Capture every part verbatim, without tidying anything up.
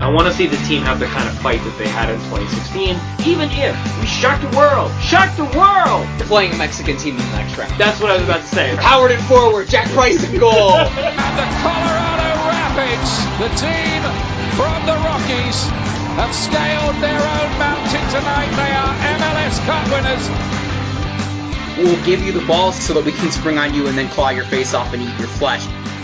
I want to see the team have the kind of fight that they had in twenty sixteen, even if we shock the world. Shock the world! They're playing a Mexican team in the next round. That's what I was about to say. Howard in forward, Jack Price in goal. And the Colorado Rapids, the team from the Rockies, have scaled their own mountain tonight. They are M L S Cup winners. We'll give you the ball so that we can spring on you and then claw your face off and eat your flesh.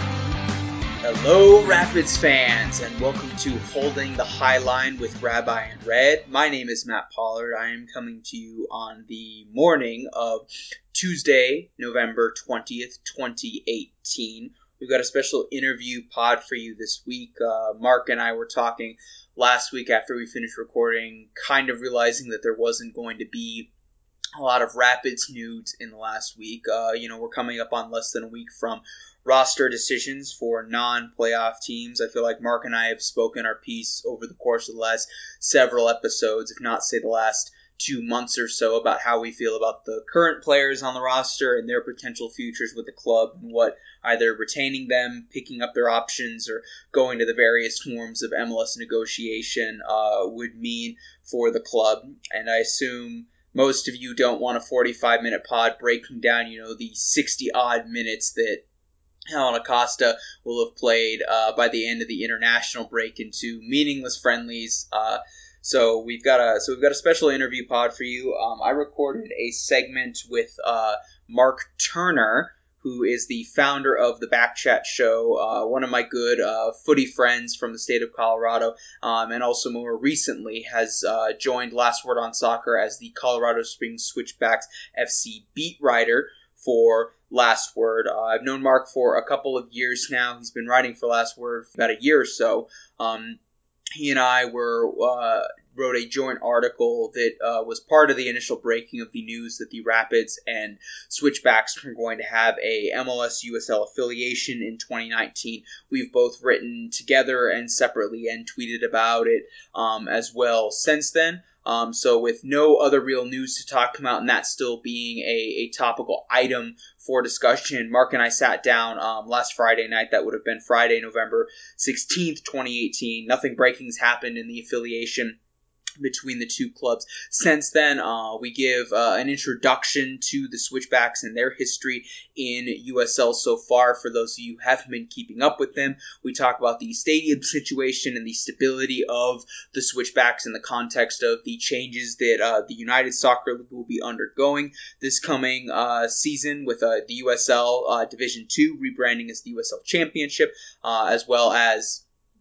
Hello, Rapids fans, and welcome to Holding the High Line with Rabbi in Red. My name is Matt Pollard. I am coming to you on the morning of Tuesday, November twentieth, twenty eighteen. We've got a special interview pod for you this week. Uh, Mark and I were talking last week after we finished recording, kind of realizing that there wasn't going to be a lot of Rapids news in the last week. Uh, you know, we're coming up on less than a week from roster decisions for non-playoff teams. I feel like Mark and I have spoken our piece over the course of the last several episodes, if not say the last two months or so, about how we feel about the current players on the roster and their potential futures with the club and what either retaining them, picking up their options, or going to the various forms of M L S negotiation uh, would mean for the club. And I assume most of you don't want a forty-five minute pod breaking down, you know, the sixty-odd minutes that Helen Acosta will have played uh, by the end of the international break into meaningless friendlies. Uh, so we've got a so we've got a special interview pod for you. Um, I recorded a segment with uh, Mark Turner, who is the founder of the Backchat Show, uh, one of my good uh, footy friends from the state of Colorado, um, and also more recently has uh, joined Last Word on Soccer as the Colorado Springs Switchbacks F C beat writer for Last Word. Uh, I've known Mark for a couple of years now. He's been writing for Last Word for about a year or so. Um, he and I were uh, wrote a joint article that uh, was part of the initial breaking of the news that the Rapids and Switchbacks were going to have a M L S U S L affiliation in twenty nineteen. We've both written together and separately and tweeted about it um, as well since then. Um, so with no other real news to talk about, and that still being a, a topical item for discussion, Mark and I sat down um, last Friday night. That would have been Friday, November sixteenth, twenty eighteen. Nothing breaking's happened in the affiliation between the two clubs. Since then, uh, we give uh, an introduction to the Switchbacks and their history in U S L so far. For those of you who haven't been keeping up with them, we talk about the stadium situation and the stability of the Switchbacks in the context of the changes that uh, the United Soccer League will be undergoing this coming uh, season with uh, the U S L uh, Division two rebranding as the U S L Championship, uh, as well as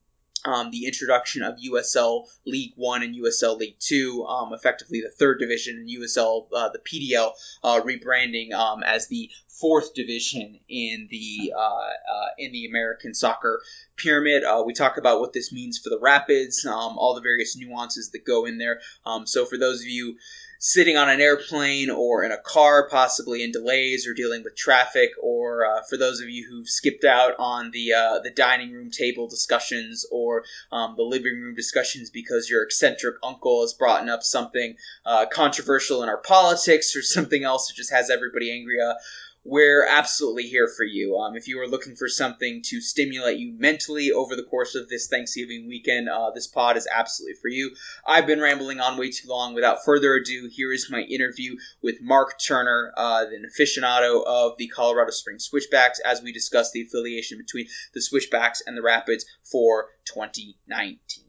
Um, the introduction of U S L League One and U S L League Two, um, effectively the third division, and U S L, uh, the P D L, uh, rebranding um, as the fourth division in the uh, uh, in the American soccer pyramid. Uh, we talk about what this means for the Rapids, um, all the various nuances that go in there. Um, so for those of you sitting on an airplane or in a car, possibly in delays or dealing with traffic, or uh, for those of you who've skipped out on the uh, the dining room table discussions or um, the living room discussions because your eccentric uncle has brought up something uh, controversial in our politics or something else that just has everybody angry, uh, we're absolutely here for you. Um, if you are looking for something to stimulate you mentally over the course of this Thanksgiving weekend, uh, this pod is absolutely for you. I've been rambling on way too long. Without further ado, here is my interview with Mark Turner, uh, an aficionado of the Colorado Springs Switchbacks, as we discuss the affiliation between the Switchbacks and the Rapids for twenty nineteen.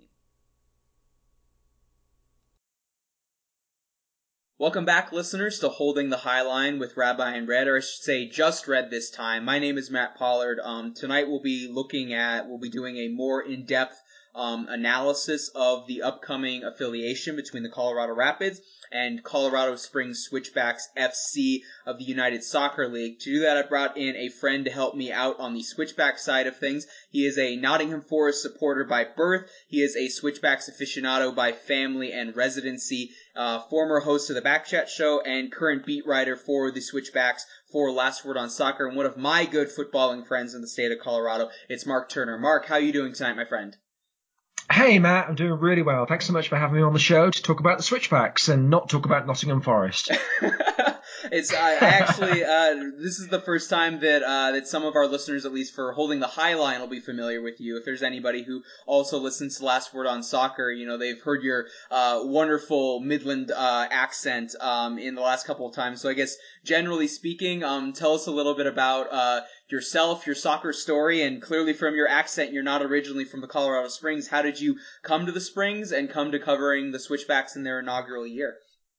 Welcome back, listeners, to Holding the High Line with Rabbi in Red, or I should say Just Red this time. My name is Matt Pollard. Um, tonight we'll be looking at, we'll be doing a more in-depth um, analysis of the upcoming affiliation between the Colorado Rapids and Colorado Springs Switchbacks F C of the United Soccer League. To do that, I brought in a friend to help me out on the Switchback side of things. He is a Nottingham Forest supporter by birth. He is a Switchbacks aficionado by family and residency. Uh, former host of the Backchat Show and current beat writer for the Switchbacks for Last Word on Soccer, and one of my good footballing friends in the state of Colorado. It's Mark Turner. Mark, how are you doing tonight, my friend? Hey, Matt, I'm doing really well. Thanks so much for having me on the show to talk about the Switchbacks and not talk about Nottingham Forest. it's I, I actually uh, this is the first time that uh, that some of our listeners, at least for Holding the High Line, will be familiar with you. If there's anybody who also listens to Last Word on Soccer, you know they've heard your uh, wonderful Midland uh, accent um, in the last couple of times. So I guess generally speaking, um, tell us a little bit about uh, yourself, your soccer story, and clearly from your accent, you're not originally from the Colorado Springs. How did you come to the Springs and come to covering the Switchbacks in their inaugural year?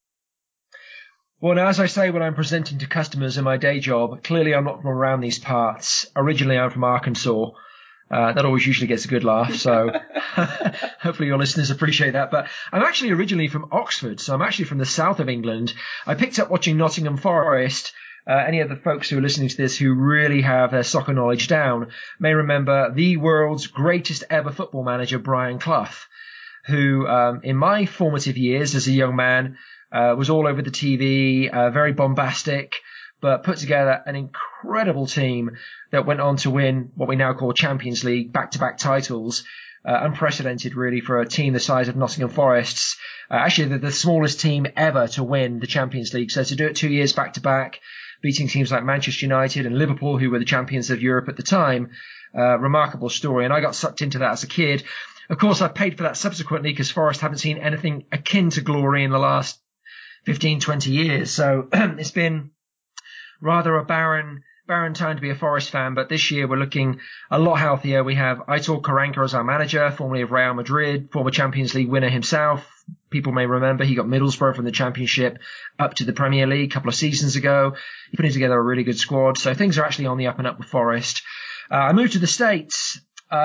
Well, now, as I say when I'm presenting to customers in my day job, clearly I'm not from around these parts. Originally, I'm from Arkansas. Uh, that always usually gets a good laugh, so hopefully your listeners appreciate that. But I'm actually originally from Oxford, so I'm actually from the south of England. I picked up watching Nottingham Forest. Uh, any of the folks who are listening to this who really have their soccer knowledge down may remember the world's greatest ever football manager, Brian Clough, who um, in my formative years as a young man uh, was all over the T V, uh, very bombastic, but put together an incredible team that went on to win what we now call Champions League, back-to-back titles. Uh, unprecedented, really, for a team the size of Nottingham Forest's. Uh, actually, the, the smallest team ever to win the Champions League. So to do it two years back-to-back, beating teams like Manchester United and Liverpool, who were the champions of Europe at the time, uh, remarkable story. And I got sucked into that as a kid. Of course, I paid for that subsequently because Forest haven't seen anything akin to glory in the last fifteen, twenty years. So it's been rather a barren barren time to be a Forest fan, but this year we're looking a lot healthier. We have Aitor Karanka as our manager, formerly of Real Madrid, former Champions League winner himself. People may remember he got Middlesbrough from the Championship up to the Premier League a couple of seasons ago. He put together a really good squad, so things are actually on the up and up with Forest. Uh, I moved to the States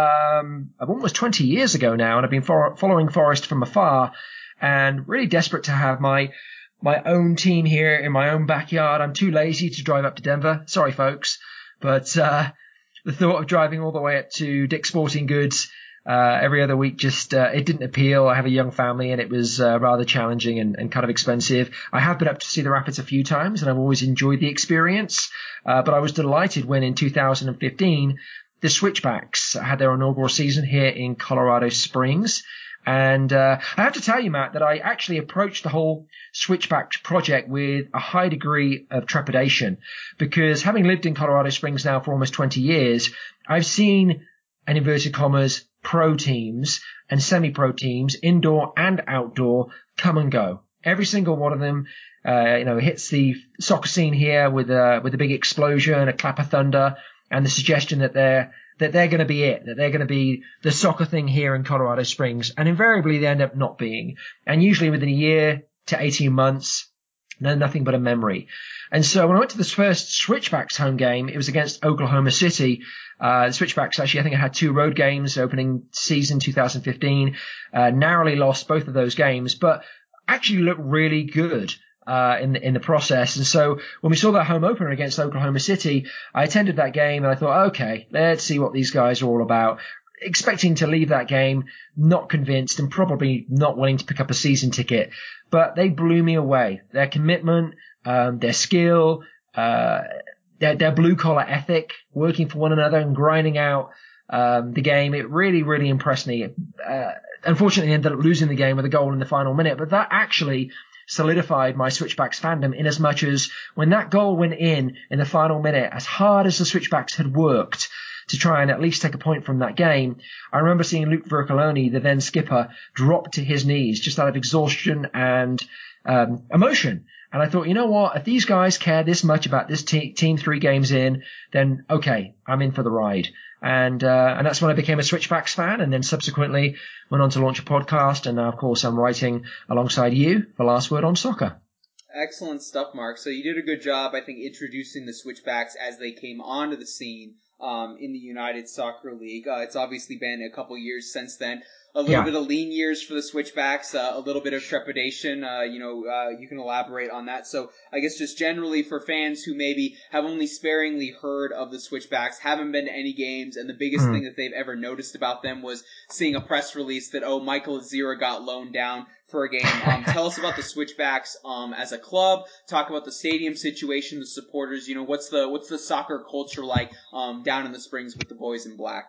um, almost twenty years ago now, and I've been for- following Forest from afar and really desperate to have my my own team here in my own backyard. I'm too lazy to drive up to Denver. Sorry, folks. But uh, the thought of driving all the way up to Dick's Sporting Goods uh, every other week just, uh, it didn't appeal. I have a young family and it was uh, rather challenging and, and kind of expensive. I have been up to see the Rapids a few times and I've always enjoyed the experience. Uh, but I was delighted when in two thousand fifteen, the Switchbacks had their inaugural season here in Colorado Springs. And uh, I have to tell you, Matt, that I actually approached the whole Switchback project with a high degree of trepidation because having lived in Colorado Springs now for almost twenty years, I've seen, in inverted commas, pro teams and semi-pro teams, indoor and outdoor, come and go. Every single one of them, uh, you know, hits the soccer scene here with a, with a big explosion, a clap of thunder, and the suggestion that they're that they're going to be it, that they're going to be the soccer thing here in Colorado Springs. And invariably they end up not being. And usually within a year to eighteen months, no, nothing but a memory. And so when I went to this first Switchbacks home game, it was against Oklahoma City. Uh, the Switchbacks actually, I think I had two road games opening season two thousand fifteen, uh, narrowly lost both of those games, but actually looked really good. Uh, in the, in the process. And so when we saw that home opener against Oklahoma City, I attended that game and I thought, okay, let's see what these guys are all about. Expecting to leave that game not convinced and probably not willing to pick up a season ticket. But they blew me away. Their commitment, um, their skill, uh, their, their blue collar ethic, working for one another and grinding out um, the game. It really, really impressed me. Uh, unfortunately, ended up losing the game with a goal in the final minute, but that actually solidified my Switchbacks fandom in as much as when that goal went in in the final minute, as hard as the Switchbacks had worked to try and at least take a point from that game, I remember seeing Luke Vercoloni, the then skipper, drop to his knees just out of exhaustion and um, emotion. And I thought, you know what, if these guys care this much about this te- team three games in, then okay, I'm in for the ride. And uh, and that's when I became a Switchbacks fan, and then subsequently went on to launch a podcast, and now, of course, I'm writing alongside you for Last Word on Soccer. Excellent stuff, Mark. So you did a good job, I think, introducing the Switchbacks as they came onto the scene um, in the United Soccer League. Uh, it's obviously been a couple years since then. A little yeah. bit of lean years for the Switchbacks, uh, a little bit of trepidation. Uh, you know, uh, you can elaborate on that. So I guess just generally for fans who maybe have only sparingly heard of the Switchbacks, haven't been to any games, and the biggest mm. thing that they've ever noticed about them was seeing a press release that, oh, Michael Azira got loaned down for a game. Um, tell us about the Switchbacks um, as a club. Talk about the stadium situation, the supporters. You know, what's the what's the soccer culture like um, down in the Springs with the boys in black?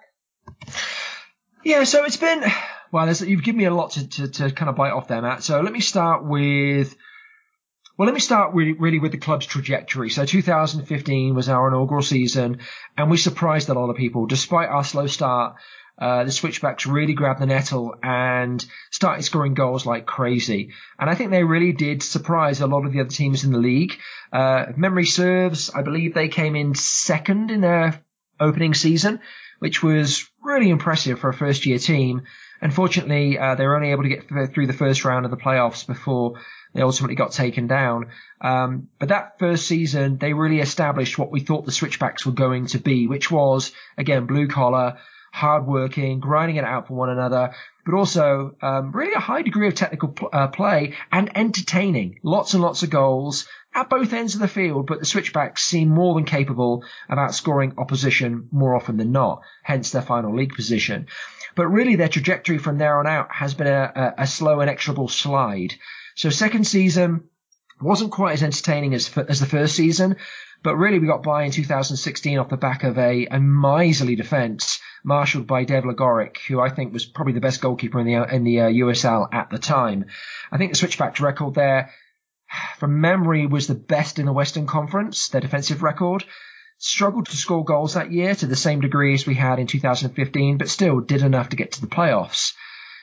Yeah, so it's been, well, there's, you've given me a lot to, to, to kind of bite off there, Matt. So let me start with, Well, let me start really, really with the club's trajectory. So two thousand fifteen was our inaugural season, and we surprised a lot of people. Despite our slow start, uh, the Switchbacks really grabbed the nettle and started scoring goals like crazy. And I think they really did surprise a lot of the other teams in the league. Uh, if memory serves, I believe they came in second in their opening season, which was really impressive for a first-year team. Unfortunately, uh, they were only able to get through the first round of the playoffs before they ultimately got taken down. Um, but that first season, they really established what we thought the Switchbacks were going to be, which was, again, blue-collar, hard-working, grinding it out for one another, but also um, really a high degree of technical pl- uh, play and entertaining. Lots and lots of goals at both ends of the field, but the Switchbacks seem more than capable of outscoring opposition more often than not, hence their final league position. But really their trajectory from there on out has been a, a, a slow, inexorable slide. So second season wasn't quite as entertaining as as the first season, but really we got by in two thousand sixteen off the back of a, a miserly defence marshalled by Dev Lagoric, who I think was probably the best goalkeeper in the in the uh, U S L at the time. I think the Switchbacks record there, from memory, was the best in the Western Conference, their defensive record. Struggled to score goals that year to the same degree as we had in two thousand fifteen, but still did enough to get to the playoffs.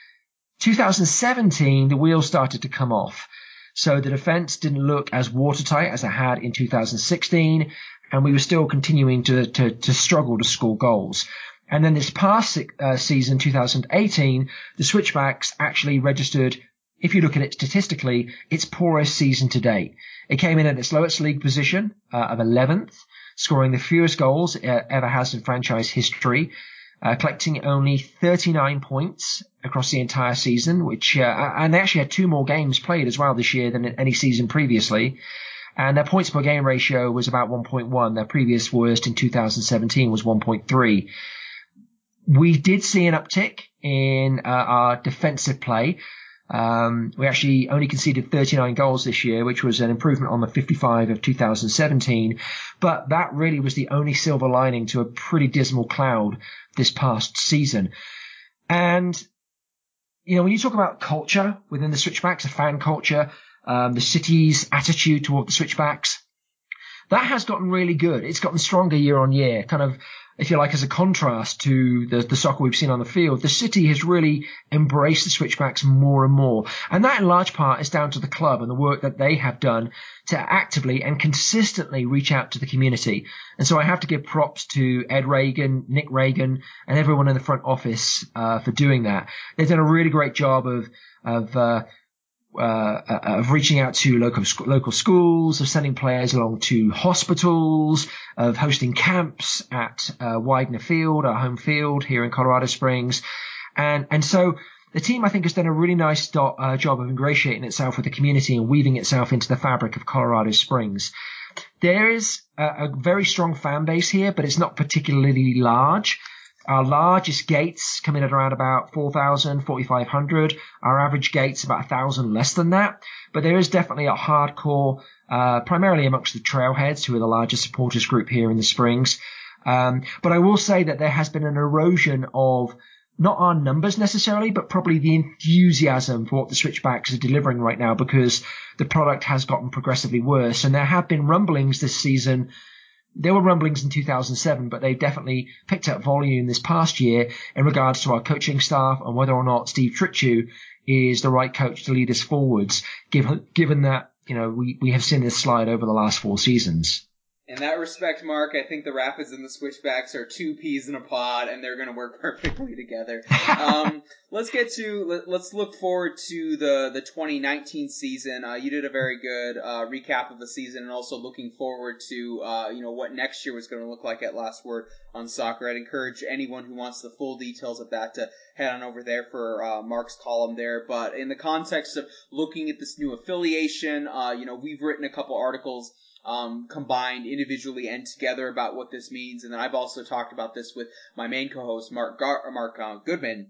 two thousand seventeen, the wheels started to come off. So the defence didn't look as watertight as it had in two thousand sixteen, and we were still continuing to, to, to struggle to score goals. And then this past uh, season, two thousand eighteen, the Switchbacks actually registered, if you look at it statistically, its poorest season to date. It came in at its lowest league position uh, of eleventh, scoring the fewest goals it ever has in franchise history, uh, collecting only thirty-nine points across the entire season, which uh, and they actually had two more games played as well this year than in any season previously. And their points per game ratio was about one point one. Their previous worst in two thousand seventeen was one point three. We did see an uptick in uh, our defensive play. Um, we actually only conceded thirty-nine goals this year, which was an improvement on the fifty-five of two thousand seventeen. But that really was the only silver lining to a pretty dismal cloud this past season. And, you know, when you talk about culture within the Switchbacks, a fan culture, um, the city's attitude toward the Switchbacks, that has gotten really good. It's gotten stronger year on year, kind of, if you like, as a contrast to the, the soccer we've seen on the field. The city has really embraced the Switchbacks more and more. And that in large part is down to the club and the work that they have done to actively and consistently reach out to the community. And so I have to give props to Ed Reagan, Nick Reagan, and everyone in the front office uh, for doing that. They've done a really great job of, of, uh, Uh, of reaching out to local local schools, of sending players along to hospitals, of hosting camps at uh, Widener Field, our home field here in Colorado Springs. And and so the team, I think, has done a really nice do- uh, job of ingratiating itself with the community and weaving itself into the fabric of Colorado Springs. There is a, a very strong fan base here, but it's not particularly large. Our largest gates come in at around about four thousand, forty-five hundred. Our average gate's about one thousand less than that. But there is definitely a hardcore, uh, primarily amongst the Trailheads, who are the largest supporters group here in the Springs. Um, but I will say that there has been an erosion of not our numbers necessarily, but probably the enthusiasm for what the Switchbacks are delivering right now, because the product has gotten progressively worse. And there have been rumblings this season. There were rumblings in two thousand seven, but they've definitely picked up volume this past year in regards to our coaching staff and whether or not Steve Tritchu is the right coach to lead us forwards, given, given that, you know, we, we have seen this slide over the last four seasons. In that respect, Mark, I think the Rapids and the Switchbacks are two peas in a pod, and they're going to work perfectly together. um, let's get to let, let's look forward to the the twenty nineteen season. Uh, you did a very good uh, recap of the season, and also looking forward to uh, you know what next year was going to look like at Last Word on Soccer. I'd encourage anyone who wants the full details of that to head on over there for uh, Mark's column there. But in the context of looking at this new affiliation, uh, you know, we've written a couple articles. Um, combined individually and together about what this means. And then I've also talked about this with my main co-host, Mark Gar- Mark uh, Goodman.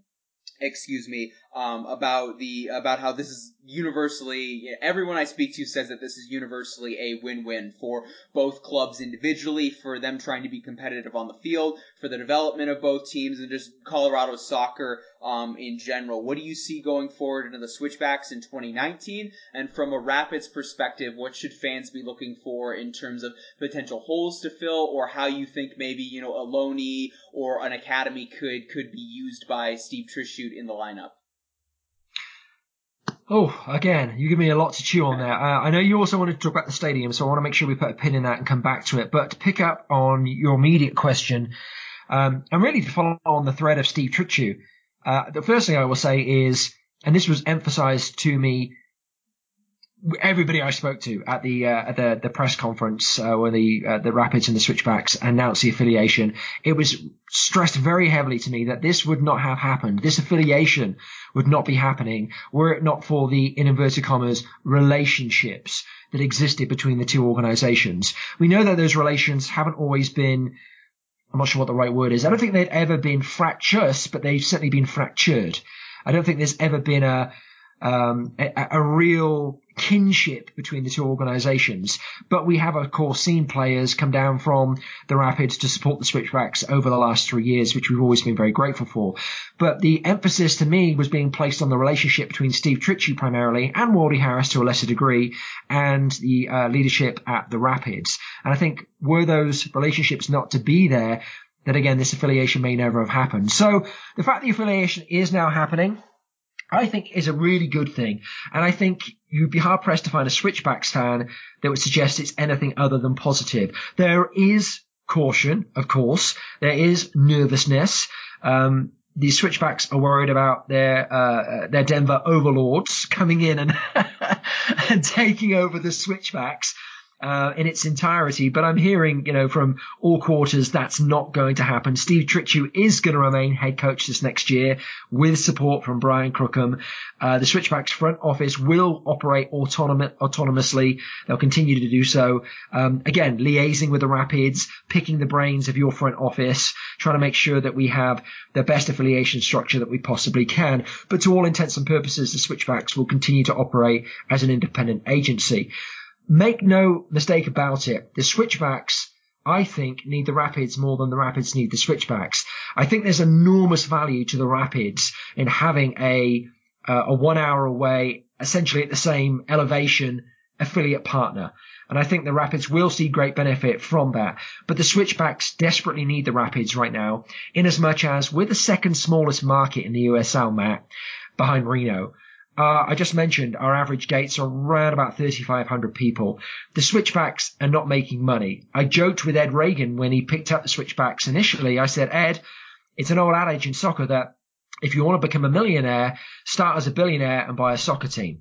excuse me, um, about the about how this is universally, everyone I speak to says that this is universally a win-win for both clubs individually, for them trying to be competitive on the field, for the development of both teams, and just Colorado soccer um, in general. What do you see going forward into the Switchbacks in twenty nineteen? And from a Rapids perspective, what should fans be looking for in terms of potential holes to fill, or how you think maybe, you know, a loanee or an academy could could be used by Steve Trishute in the lineup? Oh, again, you give me a lot to chew on there. Uh, I know you also wanted to talk about the stadium, so I want to make sure we put a pin in that and come back to it. But to pick up on your immediate question, um, and really to follow on the thread of Steve Trishute, uh, the first thing I will say is, and this was emphasized to me, everybody I spoke to at the uh, at the, the press conference uh, where the uh, the Rapids and the Switchbacks announced the affiliation, it was stressed very heavily to me that this would not have happened. This affiliation would not be happening were it not for the, in inverted commas, relationships that existed between the two organizations. We know that those relations haven't always been, I'm not sure what the right word is. I don't think they've ever been fractious, but they've certainly been fractured. I don't think there's ever been a Um, a, a real kinship between the two organizations. But we have, of course, seen players come down from the Rapids to support the Switchbacks over the last three years, which we've always been very grateful for. But the emphasis to me was being placed on the relationship between Steve Trishute primarily, and Wally Harris to a lesser degree, and the uh, leadership at the Rapids. And I think were those relationships not to be there, that again, this affiliation may never have happened. So the fact the affiliation is now happening, I think is a really good thing. And I think you'd be hard pressed to find a Switchbacks fan that would suggest it's anything other than positive. There is caution, of course. There is nervousness. Um, the Switchbacks are worried about their, uh, their Denver overlords coming in and, and taking over the Switchbacks. Uh, in its entirety, but I'm hearing, you know, from all quarters that's not going to happen. Steve Trishute is going to remain head coach this next year with support from Brian Crookham. Uh, the Switchbacks front office will operate autonom- autonomously. They'll continue to do so. Um, again, liaising with the Rapids, picking the brains of your front office, trying to make sure that we have the best affiliation structure that we possibly can. But to all intents and purposes, the Switchbacks will continue to operate as an independent agency. Make no mistake about it, the Switchbacks, I think, need the Rapids more than the Rapids need the Switchbacks. I think there's enormous value to the Rapids in having a uh, a one hour away, essentially at the same elevation, affiliate partner. And I think the Rapids will see great benefit from that. But the Switchbacks desperately need the Rapids right now, in as much as we're the second smallest market in the U S L, Matt, behind Reno. Uh, I just mentioned our average gates are around about thirty-five hundred people. The Switchbacks are not making money. I joked with Ed Reagan when he picked up the Switchbacks initially. I said, Ed, it's an old adage in soccer that if you want to become a millionaire, start as a billionaire and buy a soccer team.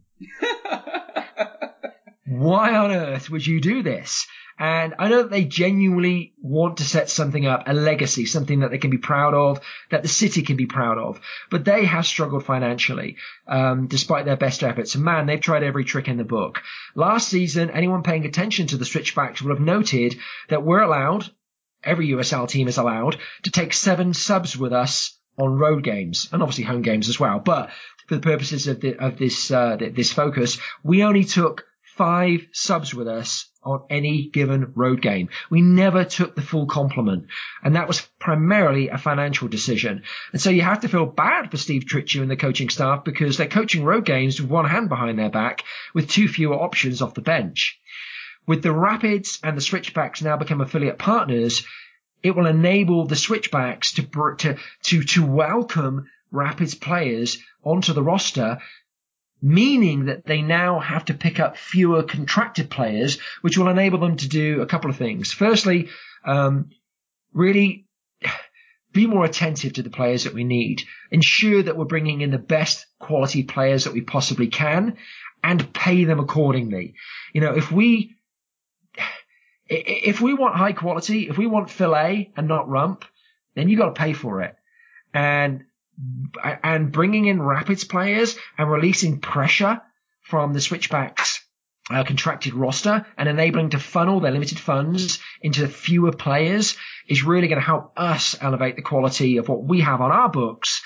Why on earth would you do this? And I know that they genuinely want to set something up, a legacy, something that they can be proud of, that the city can be proud of. But they have struggled financially, um, despite their best efforts. And man, they've tried every trick in the book. Last season, anyone paying attention to the Switchbacks will have noted that we're allowed, every U S L team is allowed, to take seven subs with us on road games, and obviously home games as well. But for the purposes of, the, of this uh, this focus, we only took five subs with us on any given road game. We never took the full complement, and that was primarily a financial decision. And so you have to feel bad for Steve Trishute and the coaching staff, because they're coaching road games with one hand behind their back with two fewer options off the bench. With the Rapids and the Switchbacks now become affiliate partners, it will enable the Switchbacks to to to, to welcome Rapids players onto the roster, meaning that they now have to pick up fewer contracted players, which will enable them to do a couple of things. Firstly, um, really be more attentive to the players that we need. Ensure that we're bringing in the best quality players that we possibly can, and pay them accordingly. You know, if we if we want high quality, if we want filet and not rump, then you got to pay for it. And And bringing in Rapids players and releasing pressure from the Switchbacks uh, contracted roster and enabling to funnel their limited funds into fewer players is really going to help us elevate the quality of what we have on our books,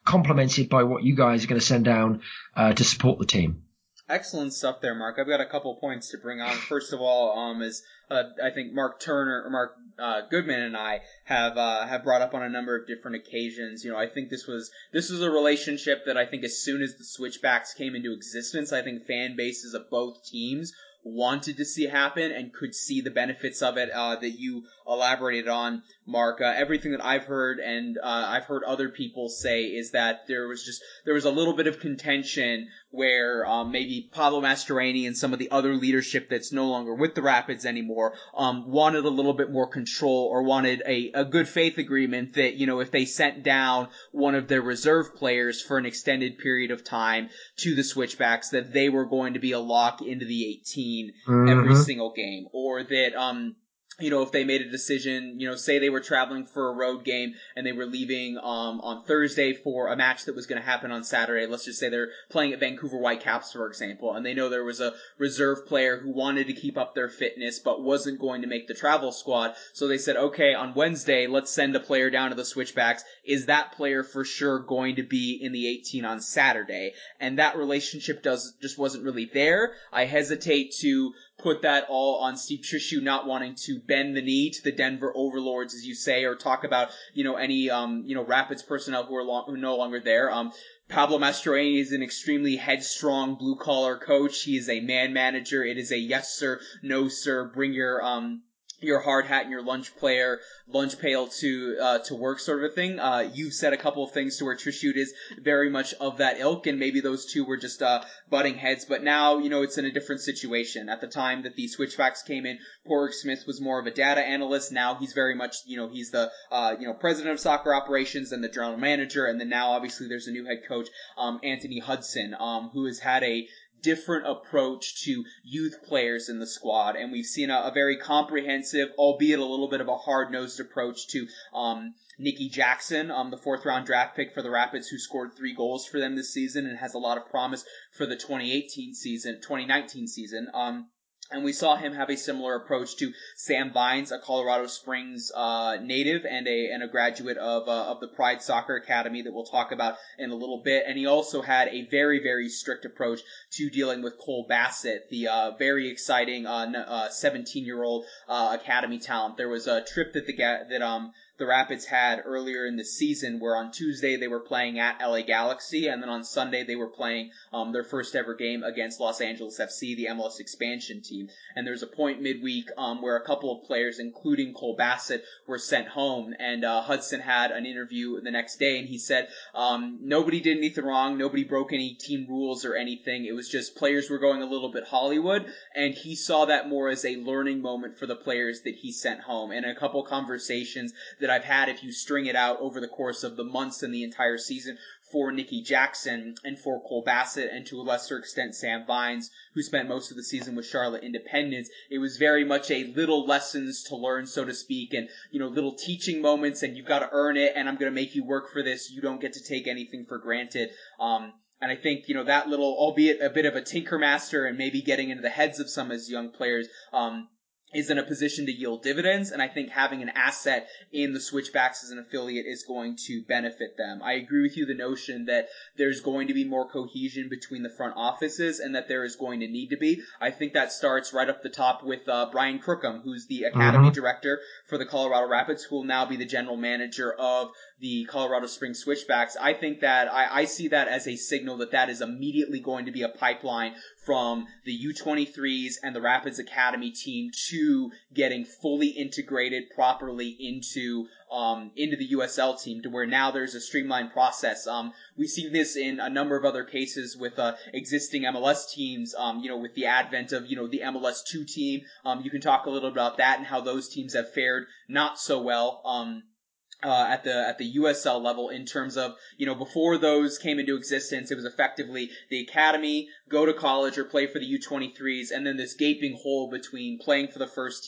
complemented by what you guys are going to send down uh, to support the team. Excellent stuff there, Mark. I've got a couple points to bring on. First of all, um, is uh, I think Mark Turner, or Mark uh, Goodman, and I have uh, have brought up on a number of different occasions. You know, I think this was this was a relationship that I think as soon as the Switchbacks came into existence, I think fan bases of both teams wanted to see happen and could see the benefits of it uh, that you elaborated on, Mark. Uh, everything that I've heard and uh, I've heard other people say is that there was just there was a little bit of contention where um, maybe Pablo Mastroeni and some of the other leadership that's no longer with the Rapids anymore um, wanted a little bit more control or wanted a, a good faith agreement that, you know, if they sent down one of their reserve players for an extended period of time to the Switchbacks, that they were going to be a lock into the eighteen mm-hmm. every single game, or that um you know, if they made a decision, you know, say they were traveling for a road game and they were leaving um on Thursday for a match that was going to happen on Saturday. Let's just say they're playing at Vancouver Whitecaps, for example, and they know there was a reserve player who wanted to keep up their fitness but wasn't going to make the travel squad. So they said, okay, on Wednesday, let's send a player down to the Switchbacks. Is that player for sure going to be in the eighteen on Saturday? And that relationship does just wasn't really there. I hesitate to put that all on Steve Trishu not wanting to bend the knee to the Denver overlords, as you say, or talk about, you know, any, um, you know, Rapids personnel who are long, who are no longer there. Um, Pablo Mastroeni is an extremely headstrong blue-collar coach. He is a man manager. It is a yes, sir, no, sir, bring your, um, your hard hat and your lunch player, lunch pail to, uh, to work sort of a thing. Uh, you've said a couple of things to where Trishute is very much of that ilk, and maybe those two were just, uh, butting heads, but now, you know, it's in a different situation. At the time that the Switchbacks came in, Porrick Smith was more of a data analyst. Now he's very much, you know, he's the, uh, you know, president of soccer operations and the general manager, and then now obviously there's a new head coach, um, Anthony Hudson, um, who has had a different approach to youth players in the squad, and we've seen a, a very comprehensive, albeit a little bit of a hard-nosed approach to um Nikki Jackson, um the fourth round draft pick for the Rapids, who scored three goals for them this season and has a lot of promise for the twenty eighteen season, twenty nineteen season. Um And we saw him have a similar approach to Sam Vines, a Colorado Springs uh native and a and a graduate of uh, of the Pride Soccer Academy that we'll talk about in a little bit. And he also had a very very strict approach to dealing with Cole Bassett, the uh very exciting uh seventeen year old uh academy talent. There was a trip that the that um the Rapids had earlier in the season where on Tuesday they were playing at L A Galaxy, and then on Sunday they were playing um their first ever game against Los Angeles F C, the M L S expansion team. And there's a point midweek um where a couple of players, including Cole Bassett, were sent home, and uh Hudson had an interview the next day, and he said um nobody did anything wrong, nobody broke any team rules or anything. It was just players were going a little bit Hollywood, and he saw that more as a learning moment for the players that he sent home. And a couple conversations that I've had, if you string it out over the course of the months and the entire season, for Nikki Jackson and for Cole Bassett, and to a lesser extent Sam Vines, who spent most of the season with Charlotte Independence, it was very much a little lessons to learn, so to speak, and, you know, little teaching moments, and you've got to earn it, and I'm going to make you work for this. You don't get to take anything for granted. Um, and I think, you know, that little, albeit a bit of a tinker master and maybe getting into the heads of some as young players, um, is in a position to yield dividends, and I think having an asset in the Switchbacks as an affiliate is going to benefit them. I agree with you, the notion that there's going to be more cohesion between the front offices and that there is going to need to be. I think that starts right up the top with uh, Brian Crookham, who's the Academy mm-hmm. Director for the Colorado Rapids, who will now be the General Manager of the Colorado Springs Switchbacks. I think that, I, I see that as a signal that that is immediately going to be a pipeline from the U twenty-threes and the Rapids Academy team to getting fully integrated properly into um into the U S L team, to where now there's a streamlined process. Um we see this in a number of other cases with uh existing M L S teams, um you know, with the advent of, you know, the M L S two team. Um you can talk a little about that and how those teams have fared not so well um Uh, at the, at the U S L level, in terms of, you know, before those came into existence, it was effectively the academy, go to college or play for the U twenty-threes, and then this gaping hole between playing for the first team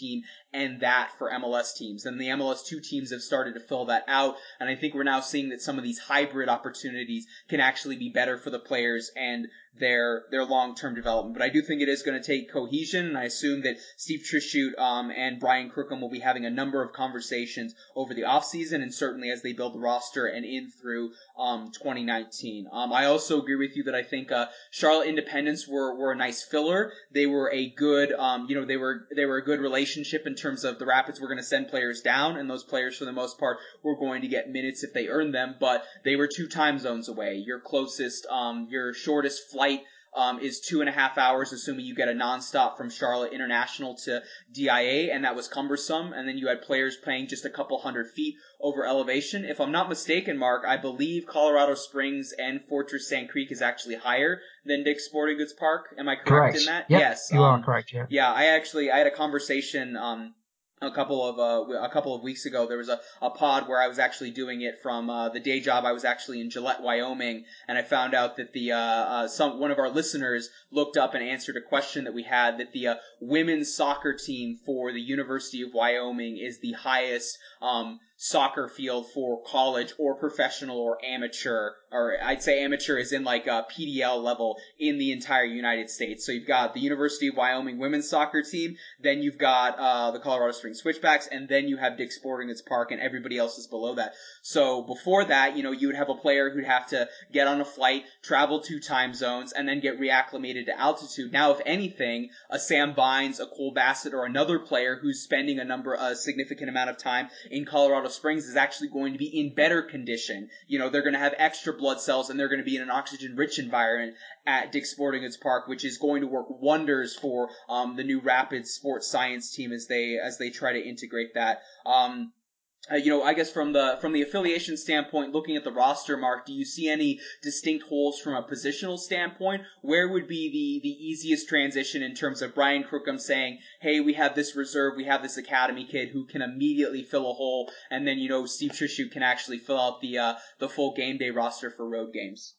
and that for M L S teams. And the M L S two teams have started to fill that out. And I think we're now seeing that some of these hybrid opportunities can actually be better for the players and their their long-term development. But I do think it is going to take cohesion, and I assume that Steve Trishute um, and Brian Crookham will be having a number of conversations over the offseason and certainly as they build the roster and in through um, twenty nineteen. Um, I also agree with you that I think uh, Charlotte Independence were, were a nice filler. They were a good, um, you know, they were they were a good relationship in terms of the Rapids were going to send players down, and those players for the most part were going to get minutes if they earned them, but they were two time zones away. Your closest, um, your shortest flight Um, is two and a half hours, assuming you get a nonstop from Charlotte International to D I A, and that was cumbersome. And then you had players playing just a couple hundred feet over elevation. If I'm not mistaken, Mark, I believe Colorado Springs and Fortress Sand Creek is actually higher than Dick's Sporting Goods Park. Am I correct, correct. in that? Yep, yes, you um, are correct. Yeah. Yeah, I actually I had a conversation. Um, A couple of uh, a couple of weeks ago, there was a, a pod where I was actually doing it from uh, the day job. I was actually in Gillette, Wyoming, and I found out that the uh, uh, some one of our listeners looked up and answered a question that we had, that the uh, women's soccer team for the University of Wyoming is the highest um, soccer field for college or professional or amateur, or I'd say amateur is in like a P D L level in the entire United States. So you've got the University of Wyoming women's soccer team, then you've got uh, the Colorado Springs Switchbacks, and then you have Dick's Sporting Goods Park, and everybody else is below that. So before that, you know, you would have a player who'd have to get on a flight, travel two time zones, and then get reacclimated to altitude. Now, if anything, a Sam Bynes, a Cole Bassett, or another player who's spending a number, a significant amount of time in Colorado Springs is actually going to be in better condition. You know, they're going to have extra blood cells, and they're going to be in an oxygen-rich environment at Dick's Sporting Goods Park, which is going to work wonders for um, the new Rapids sports science team as they as they try to integrate that. Um, uh, you know, I guess from the from the affiliation standpoint, looking at the roster, Mark, do you see any distinct holes from a positional standpoint? Where would be the the easiest transition in terms of Brian Crookham saying, "Hey, we have this reserve, we have this academy kid who can immediately fill a hole," and then you know Steve Trishute can actually fill out the uh, the full game day roster for road games?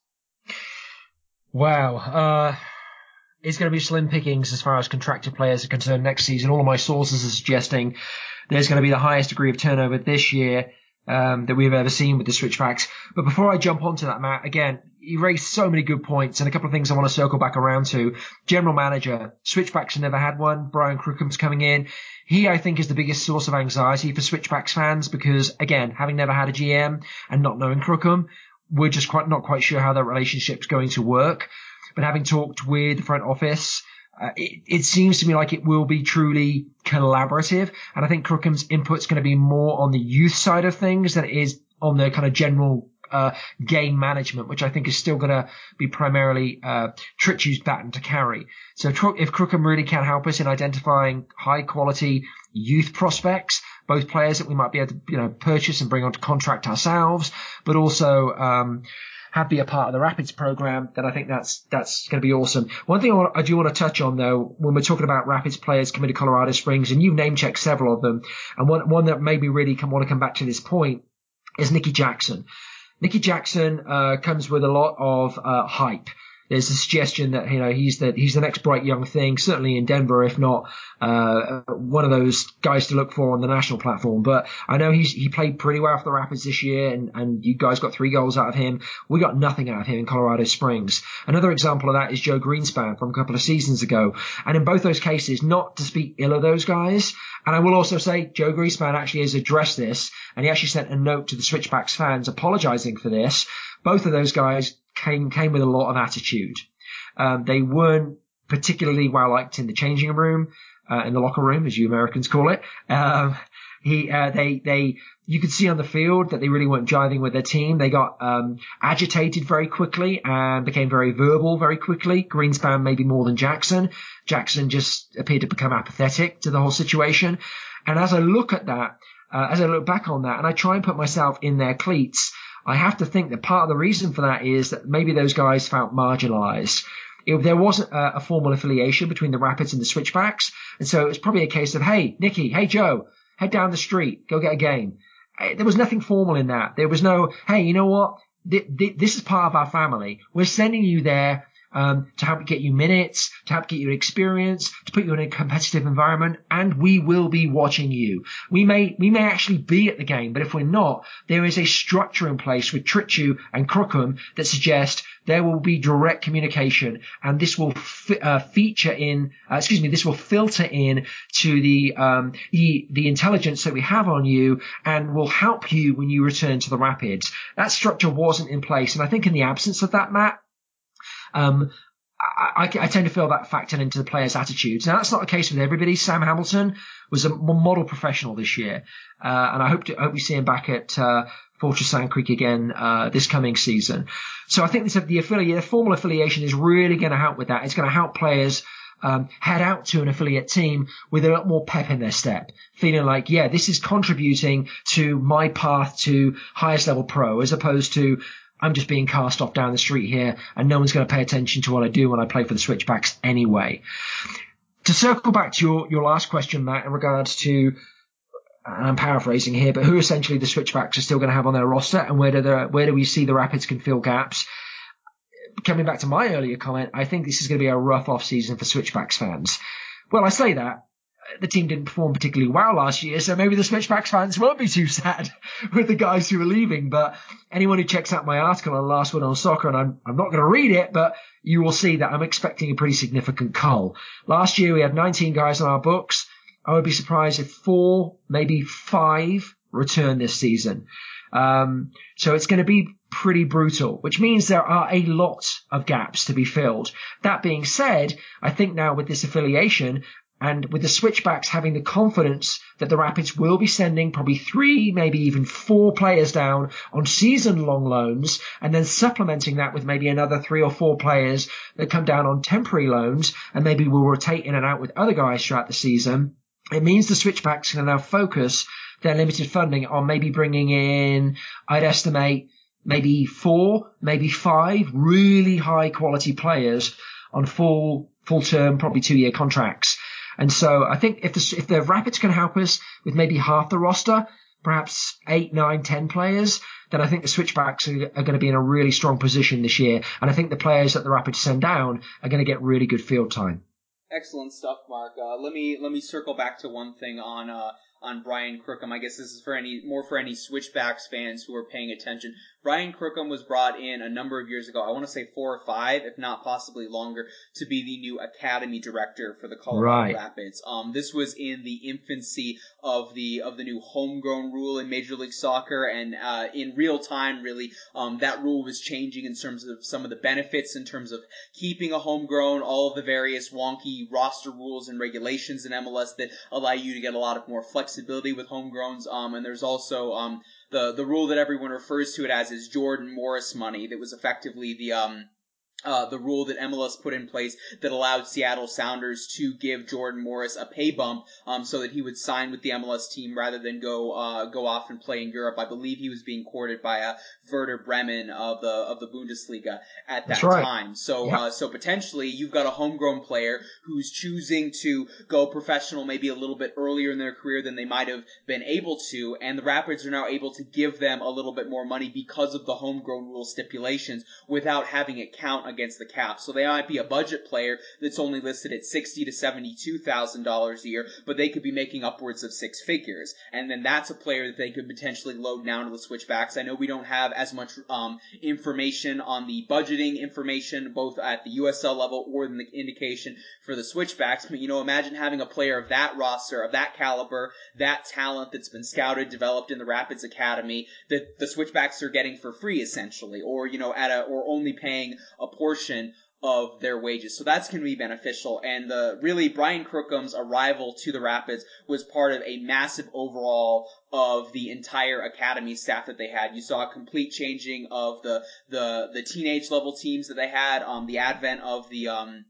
Wow. Uh, it's going to be slim pickings as far as contracted players are concerned next season. All of my sources are suggesting there's going to be the highest degree of turnover this year um, that we've ever seen with the Switchbacks. But before I jump onto that, Matt, again, you raised so many good points and a couple of things I want to circle back around to. General manager, Switchbacks have never had one. Brian Crookham's coming in. He, I think, is the biggest source of anxiety for Switchbacks fans because, again, having never had a G M and not knowing Crookham, we're just quite not quite sure how that relationship's going to work. But having talked with the front office, uh, it, it seems to me like it will be truly collaborative. And I think Crookham's input's going to be more on the youth side of things than it is on the kind of general uh, game management, which I think is still going to be primarily uh, Trishut's baton to carry. So if Crookham really can help us in identifying high quality youth prospects, both players that we might be able to, you know, purchase and bring onto contract ourselves, but also um, have be a part of the Rapids program, then I think that's that's going to be awesome. One thing I, want, I do want to touch on, though, when we're talking about Rapids players coming to Colorado Springs, and you've name-checked several of them, and one, one that made me really come, want to come back to this point is Nicky Jackson. Nicky Jackson uh, comes with a lot of uh, hype. There's a suggestion that, you know, he's the he's the next bright young thing, certainly in Denver, if not uh one of those guys to look for on the national platform. But I know he's he played pretty well for the Rapids this year, and, and you guys got three goals out of him. We got nothing out of him in Colorado Springs. Another example of that is Joe Greenspan from a couple of seasons ago. And in both those cases, not to speak ill of those guys, and I will also say Joe Greenspan actually has addressed this, and he actually sent a note to the Switchbacks fans apologizing for this. Both of those guys came came with a lot of attitude. Um, they weren't particularly well liked in the changing room, uh, in the locker room, as you Americans call it. Um, he, uh, they, they, you could see on the field that they really weren't jiving with their team. They got um, agitated very quickly and became very verbal very quickly. Greenspan maybe more than Jackson. Jackson just appeared to become apathetic to the whole situation. And as I look at that, uh, as I look back on that, and I try and put myself in their cleats, I have to think that part of the reason for that is that maybe those guys felt marginalized. If there wasn't a, a formal affiliation between the Rapids and the Switchbacks, and so it was probably a case of, hey, Nicky, hey, Joe, head down the street, go get a game. There was nothing formal in that. There was no, hey, you know what? Th- th- this is part of our family. We're sending you there um, to help get you minutes, to help get you experience, to put you in a competitive environment, and we will be watching you. We may we may actually be at the game, but if we're not, there is a structure in place with Tritchu and Crookham that suggests there will be direct communication, and this will fi- uh, feature in, uh, excuse me, this will filter in to the um, the the intelligence that we have on you, and will help you when you return to the Rapids. That structure wasn't in place, and I think in the absence of that, Matt, um, I, I, I tend to feel that factored into the players' attitudes. Now, that's not the case with everybody. Sam Hamilton was a model professional this year, uh, and I hope to, I hope we see him back at uh, Fortress Sand Creek again uh, this coming season. So I think this, the affiliate, the formal affiliation is really going to help with that. It's going to help players um, head out to an affiliate team with a lot more pep in their step, feeling like, yeah, this is contributing to my path to highest level pro, as opposed to I'm just being cast off down the street here and no one's going to pay attention to what I do when I play for the Switchbacks anyway. To circle back to your, your last question, Matt, in regards to, and I'm paraphrasing here, but who essentially the Switchbacks are still going to have on their roster, and where do the, where do we see the Rapids can fill gaps? Coming back to my earlier comment, I think this is going to be a rough off-season for Switchbacks fans. Well, I say that. The team didn't perform particularly well last year, so maybe the Switchbacks fans won't be too sad with the guys who are leaving. But anyone who checks out my article on Last Word on Soccer, and I'm, I'm not going to read it, but you will see that I'm expecting a pretty significant cull. Last year we had nineteen guys on our books. I would be surprised if four, maybe five return this season. Um, so it's going to be pretty brutal, which means there are a lot of gaps to be filled. That being said, I think now with this affiliation, and with the Switchbacks having the confidence that the Rapids will be sending probably three, maybe even four players down on season-long loans, and then supplementing that with maybe another three or four players that come down on temporary loans, and maybe will rotate in and out with other guys throughout the season, it means the Switchbacks can now focus their limited funding on maybe bringing in, I'd estimate, maybe four, maybe five really high-quality players on full, full-term, probably two-year contracts. And so I think if the, if the Rapids can help us with maybe half the roster, perhaps eight, nine, ten players, then I think the Switchbacks are, are going to be in a really strong position this year. And I think the players that the Rapids send down are going to get really good field time. Excellent stuff, Mark. Uh, let me let me circle back to one thing on uh, on Brian Crookham. I guess this is for any more for any Switchbacks fans who are paying attention. Brian Crookham was brought in a number of years ago, I want to say four or five, if not possibly longer, to be the new academy director for the Colorado Right. Rapids. Um, this was in the infancy of the of the new homegrown rule in Major League Soccer, and uh, in real time, really, um, that rule was changing in terms of some of the benefits, in terms of keeping a homegrown, all of the various wonky roster rules and regulations in M L S that allow you to get a lot of more flexibility with homegrowns. Um, and there's also um, the the rule that everyone refers to it as is Jordan Morris money. That was effectively the um. Uh, the rule that M L S put in place that allowed Seattle Sounders to give Jordan Morris a pay bump, um, so that he would sign with the M L S team rather than go, uh, go off and play in Europe. I believe he was being courted by, uh, Werder Bremen of the, of the Bundesliga at that That's right. time. So, Yep. uh, so potentially you've got a homegrown player who's choosing to go professional maybe a little bit earlier in their career than they might have been able to, and the Rapids are now able to give them a little bit more money because of the homegrown rule stipulations without having it count against the cap. So they might be a budget player that's only listed at sixty to seventy-two thousand dollars a year, but they could be making upwards of six figures. And then that's a player that they could potentially load down to the Switchbacks. I know we don't have as much um, information on the budgeting information, both at the U S L level or in the indication for the Switchbacks, but you know, imagine having a player of that roster, of that caliber, that talent that's been scouted, developed in the Rapids Academy, that the Switchbacks are getting for free essentially, or you know, at a or only paying a portion of their wages. So that's going to be beneficial. And the really Brian Crookham's arrival to the Rapids was part of a massive overhaul of the entire academy staff that they had. You saw a complete changing of the the the teenage level teams that they had, um the advent of the um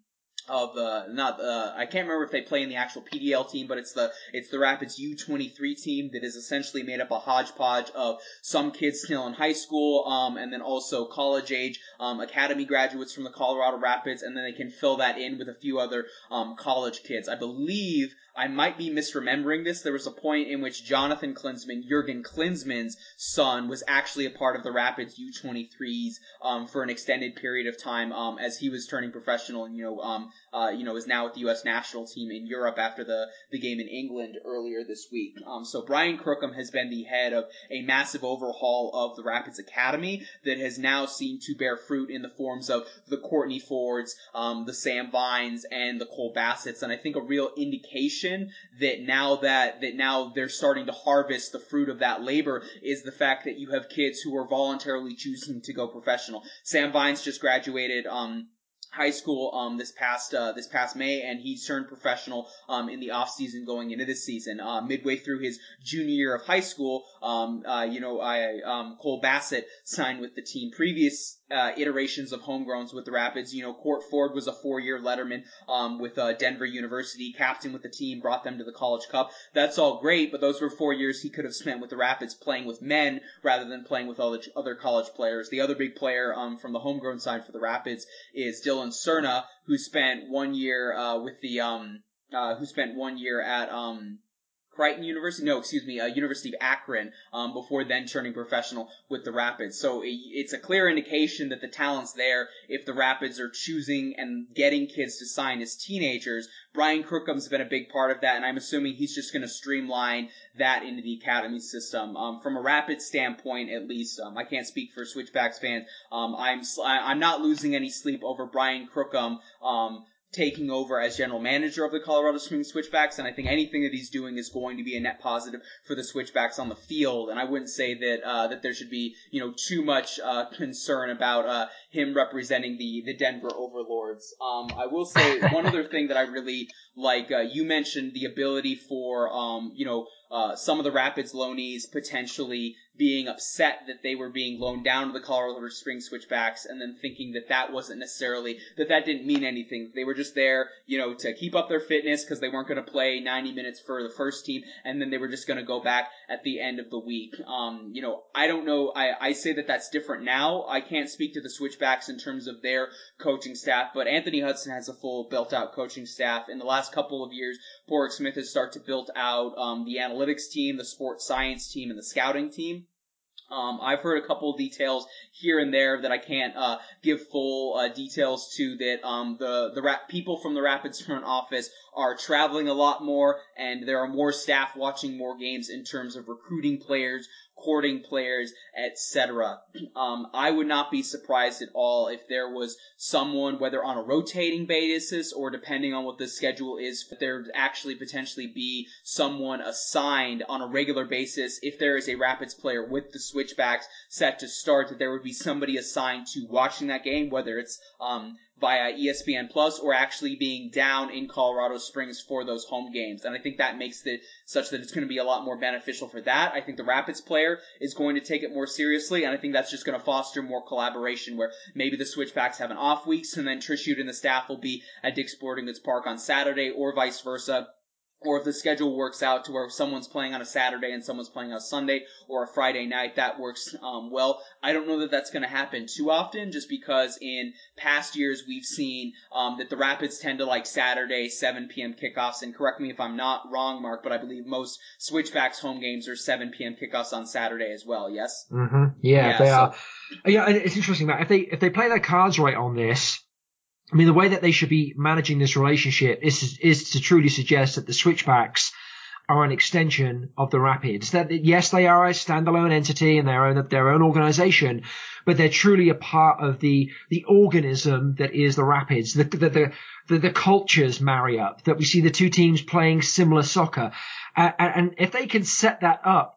of the not uh, I can't remember if they play in the actual P D L team, but it's the it's the Rapids U twenty-three team that is essentially made up a hodgepodge of some kids still in high school, um, and then also college age um, academy graduates from the Colorado Rapids, and then they can fill that in with a few other um, college kids. I believe I might be misremembering this. There was a point in which Jonathan Klinsmann, Jurgen Klinsmann's son, was actually a part of the Rapids U twenty-threes um, for an extended period of time um, as he was turning professional, and you know, um, uh, you know, is now with the U S national team in Europe after the the game in England earlier this week. Um, so Brian Crookham has been the head of a massive overhaul of the Rapids Academy that has now seemed to bear fruit in the forms of the Courtney Fords, um, the Sam Vines, and the Cole Bassetts, and I think a real indication that now that that now they're starting to harvest the fruit of that labor is the fact that you have kids who are voluntarily choosing to go professional. Sam Vines just graduated um high school um this past uh this past May, and he's turned professional um in the off season going into this season. Uh midway through his junior year of high school, um uh you know I um Cole Bassett signed with the team. Previous uh iterations of homegrowns with the Rapids, you know, Court Ford was a four-year letterman um with uh Denver University, captain with the team, brought them to the College Cup. That's all great, but those were four years he could have spent with the Rapids playing with men rather than playing with all the other college players. The other big player um from the homegrown side for the Rapids is Dylan Cerna, who spent one year uh with the um uh who spent one year at um Creighton University, no, excuse me, uh, University of Akron, um, before then turning professional with the Rapids. So it, it's a clear indication that the talent's there if the Rapids are choosing and getting kids to sign as teenagers. Brian Crookham's been a big part of that, and I'm assuming he's just going to streamline that into the academy system. Um, from a Rapids standpoint, at least, um, I can't speak for Switchbacks fans. Um, I'm I'm not losing any sleep over Brian Crookham Um, taking over as general manager of the Colorado Springs Switchbacks, and I think anything that he's doing is going to be a net positive for the Switchbacks on the field. And I wouldn't say that uh, that there should be, you know, too much uh, concern about uh, him representing the the Denver Overlords. Um, I will say one other thing that I really like. Uh, you mentioned the ability for, um, you know, uh, some of the Rapids loanees potentially being upset that they were being loaned down to the Colorado Springs Switchbacks, and then thinking that that wasn't necessarily, that that didn't mean anything. They were just there, you know, to keep up their fitness because they weren't going to play ninety minutes for the first team, and then they were just going to go back at the end of the week. Um, you know, I don't know. I, I say that that's different now. I can't speak to the Switchbacks in terms of their coaching staff, but Anthony Hudson has a full built-out coaching staff. In the last couple of years, Porrick Smith has started to build out um, the analytics team, the sports science team, and the scouting team. Um, I've heard a couple of details here and there that I can't uh, give full uh, details to. That um, the the rap- people from the Rapids front office are traveling a lot more, and there are more staff watching more games in terms of recruiting players, courting players, et cetera. Um, I would not be surprised at all if there was someone, whether on a rotating basis or depending on what the schedule is, if there would actually potentially be someone assigned on a regular basis. If there is a Rapids player with the Switchbacks set to start, that there would be somebody assigned to watching that game, whether it's um, via E S P N Plus or actually being down in Colorado Springs for those home games. And I think that makes it such that it's going to be a lot more beneficial for that. I think the Rapids player is going to take it more seriously, and I think that's just going to foster more collaboration, where maybe the Switchbacks have an off weeks, and then Trish Ute and the staff will be at Dick's Sporting Goods Park on Saturday, or vice versa. Or if the schedule works out to where someone's playing on a Saturday and someone's playing on a Sunday or a Friday night, that works um, well. I don't know that that's going to happen too often, just because in past years we've seen um, that the Rapids tend to like Saturday seven p.m. kickoffs. And correct me if I'm not wrong, Mark, but I believe most Switchbacks home games are seven p.m. kickoffs on Saturday as well. Yes. Mm-hmm. Yeah, yeah, they so. are. Yeah, and it's interesting, Matt. If they if they play their cards right on this. I mean, the way that they should be managing this relationship is is to truly suggest that the Switchbacks are an extension of the Rapids. That yes, they are a standalone entity and their own their own organization, but they're truly a part of the the organism that is the Rapids. The the the, the, the cultures marry up. That we see the two teams playing similar soccer, uh, and, and if they can set that up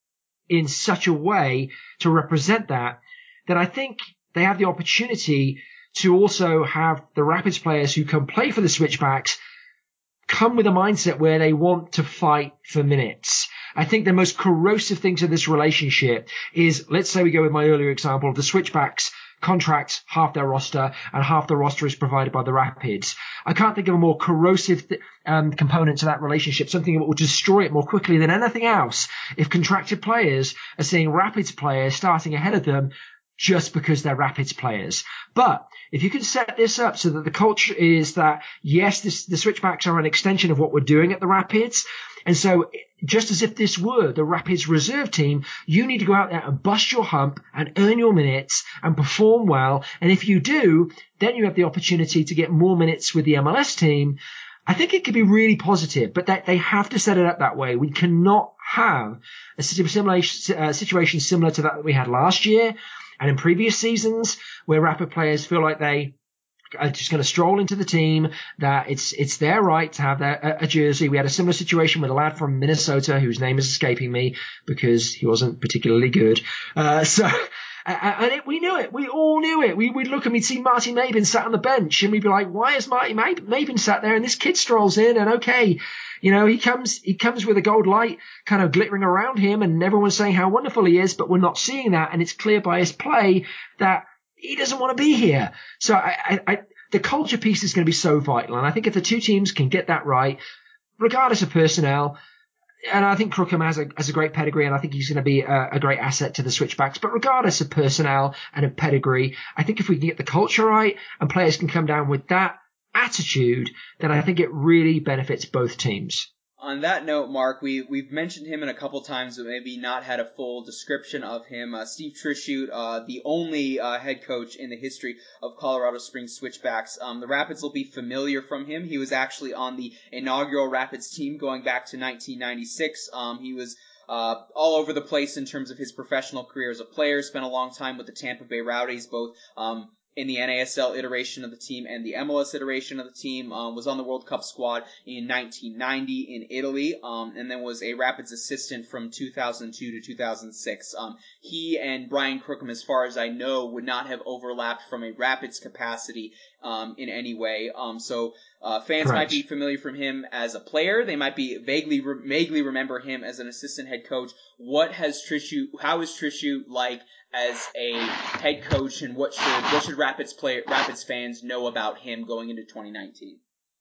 in such a way to represent that, then I think they have the opportunity to also have the Rapids players who come play for the Switchbacks come with a mindset where they want to fight for minutes. I think the most corrosive thing to this relationship is, let's say we go with my earlier example of the Switchbacks contracts half their roster, and half the roster is provided by the Rapids. I can't think of a more corrosive th- um, component to that relationship, something that will destroy it more quickly than anything else if contracted players are seeing Rapids players starting ahead of them just because they're Rapids players. But if you can set this up so that the culture is that, yes, this, the Switchbacks are an extension of what we're doing at the Rapids, and so just as if this were the Rapids reserve team, you need to go out there and bust your hump and earn your minutes and perform well. And if you do, then you have the opportunity to get more minutes with the M L S team. I think it could be really positive, but that they have to set it up that way. We cannot have a situation similar to that that we had last year and in previous seasons, where Rapid players feel like they are just going to stroll into the team, that it's it's their right to have their, a, a jersey. We had a similar situation with a lad from Minnesota whose name is escaping me because he wasn't particularly good. Uh, so, and it, we knew it. We all knew it. We, we'd look and we'd see Marty Mabin sat on the bench and we'd be like, why is Marty Mabin sat there? And this kid strolls in and okay, you know, he comes, he comes with a gold light kind of glittering around him and everyone's saying how wonderful he is, but we're not seeing that. And it's clear by his play that he doesn't want to be here. So I, I, I, the culture piece is going to be so vital. And I think if the two teams can get that right, regardless of personnel, and I think Crookham has a, has a great pedigree, and I think he's going to be a, a great asset to the Switchbacks. But regardless of personnel and of pedigree, I think if we can get the culture right and players can come down with that attitude, then I think it really benefits both teams. On that note, Mark, we, we've mentioned him in a couple times, but maybe not had a full description of him. Uh, Steve Trishute, uh, the only uh, head coach in the history of Colorado Springs Switchbacks. Um, the Rapids will be familiar from him. He was actually on the inaugural Rapids team going back to nineteen ninety-six. Um, he was uh, all over the place in terms of his professional career as a player. Spent a long time with the Tampa Bay Rowdies, both um, in the N A S L iteration of the team and the M L S iteration of the team, um, was on the World Cup squad in nineteen ninety in Italy, um, and then was a Rapids assistant from two thousand two to two thousand six. Um, he and Brian Crookham, as far as I know, would not have overlapped from a Rapids capacity um, in any way. Um, so uh, fans Correct. might be familiar from him as a player. They might be vaguely re- vaguely remember him as an assistant head coach. What has Trishute? How is Trishute like as a head coach, and what should what should Rapids player Rapids fans know about him going into twenty nineteen?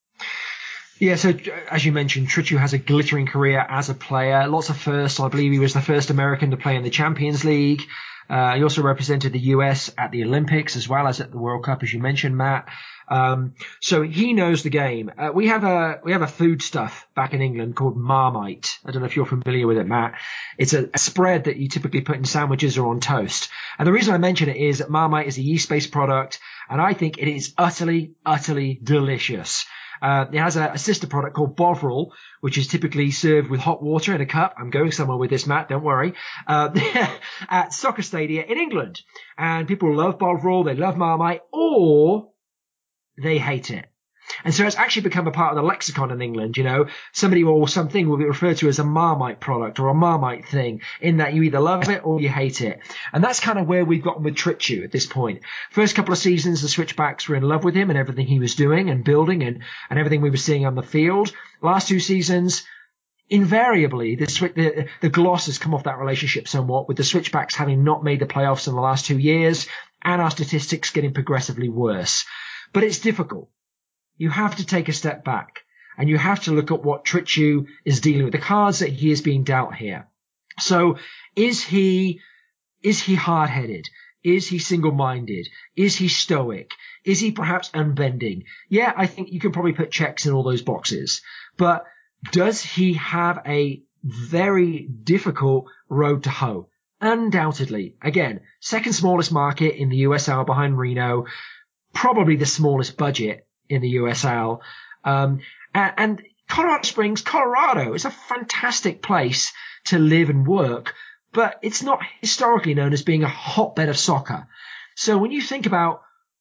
Yeah, so as you mentioned, Trishute has a glittering career as a player. Lots of firsts. I believe he was the first American to play in the Champions League. Uh, he also represented the U S at the Olympics as well as at the World Cup, as you mentioned, Matt. Um, so he knows the game. Uh, we have a we have a foodstuff back in England called Marmite. I don't know if you're familiar with it, Matt. It's a, a spread that you typically put in sandwiches or on toast. And the reason I mention it is that Marmite is a yeast-based product, and I think it is utterly, utterly delicious. Uh, it has a, a sister product called Bovril, which is typically served with hot water in a cup. I'm going somewhere with this, Matt, don't worry. Uh, at soccer stadia in England. And people love Bovril, they love Marmite, or they hate it. And so it's actually become a part of the lexicon in England, you know. Somebody or something will be referred to as a Marmite product or a Marmite thing, in that you either love it or you hate it. And that's kind of where we've gotten with Trishute at this point. First couple of seasons, the Switchbacks were in love with him and everything he was doing and building and, and everything we were seeing on the field. Last two seasons, invariably, the, the, the gloss has come off that relationship somewhat, with the Switchbacks having not made the playoffs in the last two years and our statistics getting progressively worse. But it's difficult. You have to take a step back and you have to look at what Trishute is dealing with, the cards that he is being dealt here. So is he, is he hard-headed? Is he single-minded? Is he stoic? Is he perhaps unbending? Yeah, I think you can probably put checks in all those boxes. But does he have a very difficult road to hoe? Undoubtedly. Again, second smallest market in the U S L behind Reno, probably the smallest budget in the U S L. Um, and, and Colorado Springs, Colorado is a fantastic place to live and work, but it's not historically known as being a hotbed of soccer. So when you think about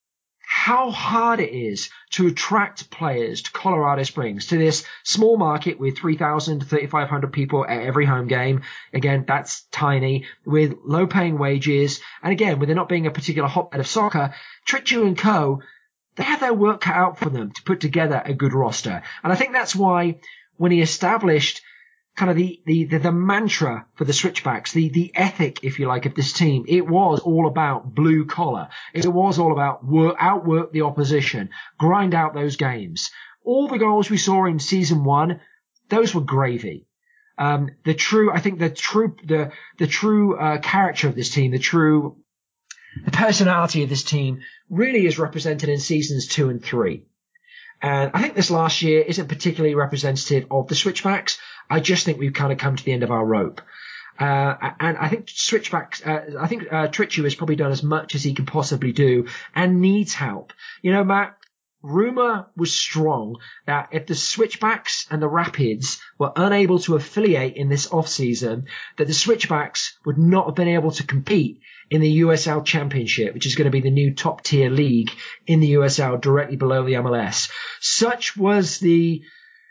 how hard it is to attract players to Colorado Springs, to this small market with three thousand to thirty-five hundred people at every home game. Again, that's tiny, with low paying wages. And again, with there not being a particular hotbed of soccer, Trishute and co, they have their work cut out for them to put together a good roster. And I think that's why when he established kind of the, the, the, the mantra for the Switchbacks, the, the ethic, if you like, of this team. It was all about blue collar. It was all about work, outwork the opposition, grind out those games. All the goals we saw in season one, those were gravy. Um, the true, I think the true, the, the true, uh, character of this team, the true, the personality of this team really is represented in seasons two and three. And I think this last year isn't particularly representative of the Switchbacks. I just think we've kind of come to the end of our rope. Uh, and I think Switchbacks, uh, I think, uh, Tritchu has probably done as much as he can possibly do and needs help. You know, Matt, rumor was strong that if the Switchbacks and the Rapids were unable to affiliate in this off-season, that the Switchbacks would not have been able to compete in the U S L Championship, which is going to be the new top-tier league in the U S L directly below the M L S. Such was the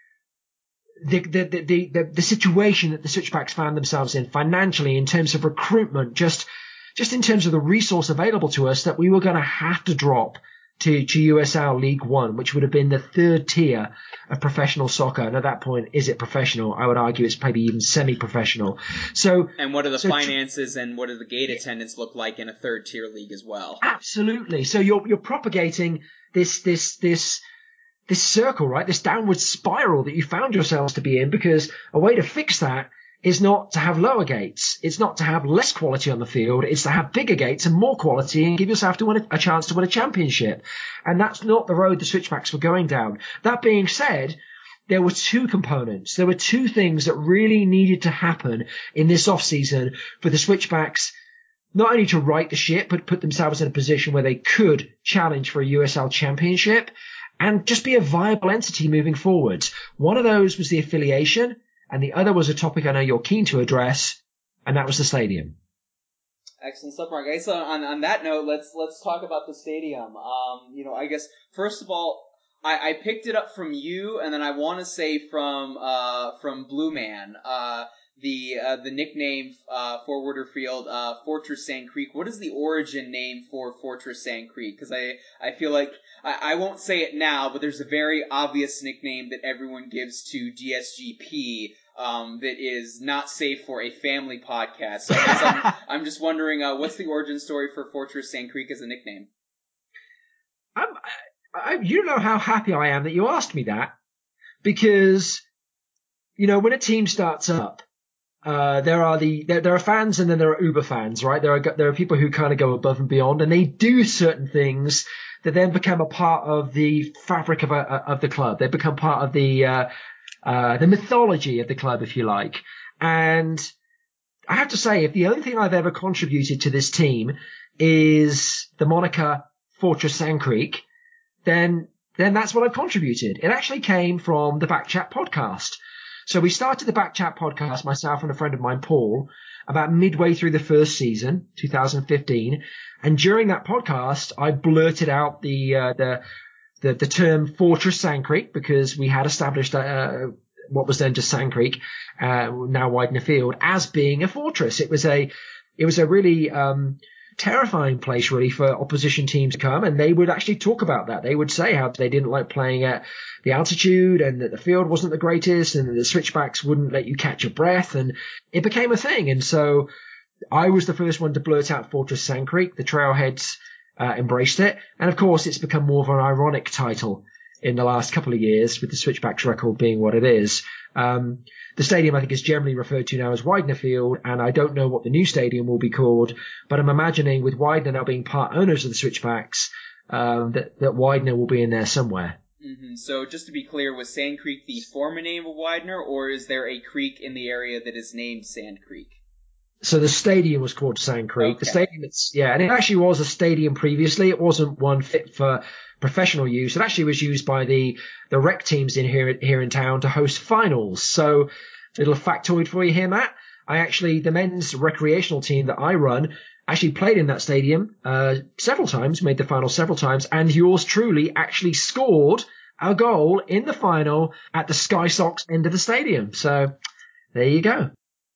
the the the the, the situation that the Switchbacks found themselves in financially, in terms of recruitment, just just in terms of the resource available to us, that we were going to have to drop to, to U S L League One, which would have been the third tier of professional soccer. And at that point, is it professional? I would argue it's maybe even semi-professional. So, and what are the so finances and what do the gate attendance look like in a third tier league as well? Absolutely. So you're you're propagating this this this this circle, right? This downward spiral that you found yourselves to be in, because a way to fix that is not to have lower gates. It's not to have less quality on the field. It's to have bigger gates and more quality and give yourself to win a, a chance to win a championship. And that's not the road the Switchbacks were going down. That being said, there were two components. There were two things that really needed to happen in this off-season for the Switchbacks not only to right the ship, but put themselves in a position where they could challenge for a U S L championship and just be a viable entity moving forward. One of those was the affiliation, and the other was a topic I know you're keen to address, and that was the stadium. Excellent stuff, Mark. I guess on, on that note, let's let's talk about the stadium. Um, you know, I guess first of all, I, I picked it up from you, and then I want to say from uh, from Blue Man, uh, the uh, the nickname uh, for Wooderfield, uh, Fortress Sand Creek. What is the origin name for Fortress Sand Creek? Because I I feel like I, I won't say it now, but there's a very obvious nickname that everyone gives to D S G P. Um, that is not safe for a family podcast. So I guess I'm, I'm just wondering, uh, what's the origin story for Fortress Sand Creek as a nickname? I'm, I, you know how happy I am that you asked me that, because, you know, when a team starts up, uh, there are the there, there are fans and then there are Uber fans, right? There are there are people who kind of go above and beyond, and they do certain things that then become a part of the fabric of a, of the club. They become part of the uh, Uh, the mythology of the club, if you like. And I have to say, if the only thing I've ever contributed to this team is the moniker Fortress Sand Creek, then, then that's what I've contributed. It actually came from the Backchat podcast. So we started the Backchat podcast, myself and a friend of mine, Paul, about midway through the first season, two thousand fifteen. And during that podcast, I blurted out the, uh, the, The, the term Fortress Sand Creek, because we had established uh, what was then just Sand Creek, uh, now Widener Field, as being a fortress. It was a, it was a really um, terrifying place, really, for opposition teams to come, and they would actually talk about that. They would say how they didn't like playing at the altitude, and that the field wasn't the greatest, and that the Switchbacks wouldn't let you catch your breath, and it became a thing. And so I was the first one to blurt out Fortress Sand Creek. The Trailheads Uh, embraced it. And of course, it's become more of an ironic title in the last couple of years, with the Switchbacks record being what it is. Um, the stadium, I think, is generally referred to now as Widener Field, and I don't know what the new stadium will be called, but I'm imagining with Widener now being part owners of the Switchbacks, um, that, that Widener will be in there somewhere. Mm-hmm. So just to be clear, was Sand Creek the former name of Widener, or is there a creek in the area that is named Sand Creek? So the stadium was called Sand Creek. Okay. The stadium, it's, yeah, and it actually was a stadium previously. It wasn't one fit for professional use. It actually was used by the, the rec teams in here, here in town to host finals. So little factoid for you here, Matt. I actually, the men's recreational team that I run actually played in that stadium, uh, several times, made the final several times, and yours truly actually scored a goal in the final at the Sky Sox end of the stadium. So there you go.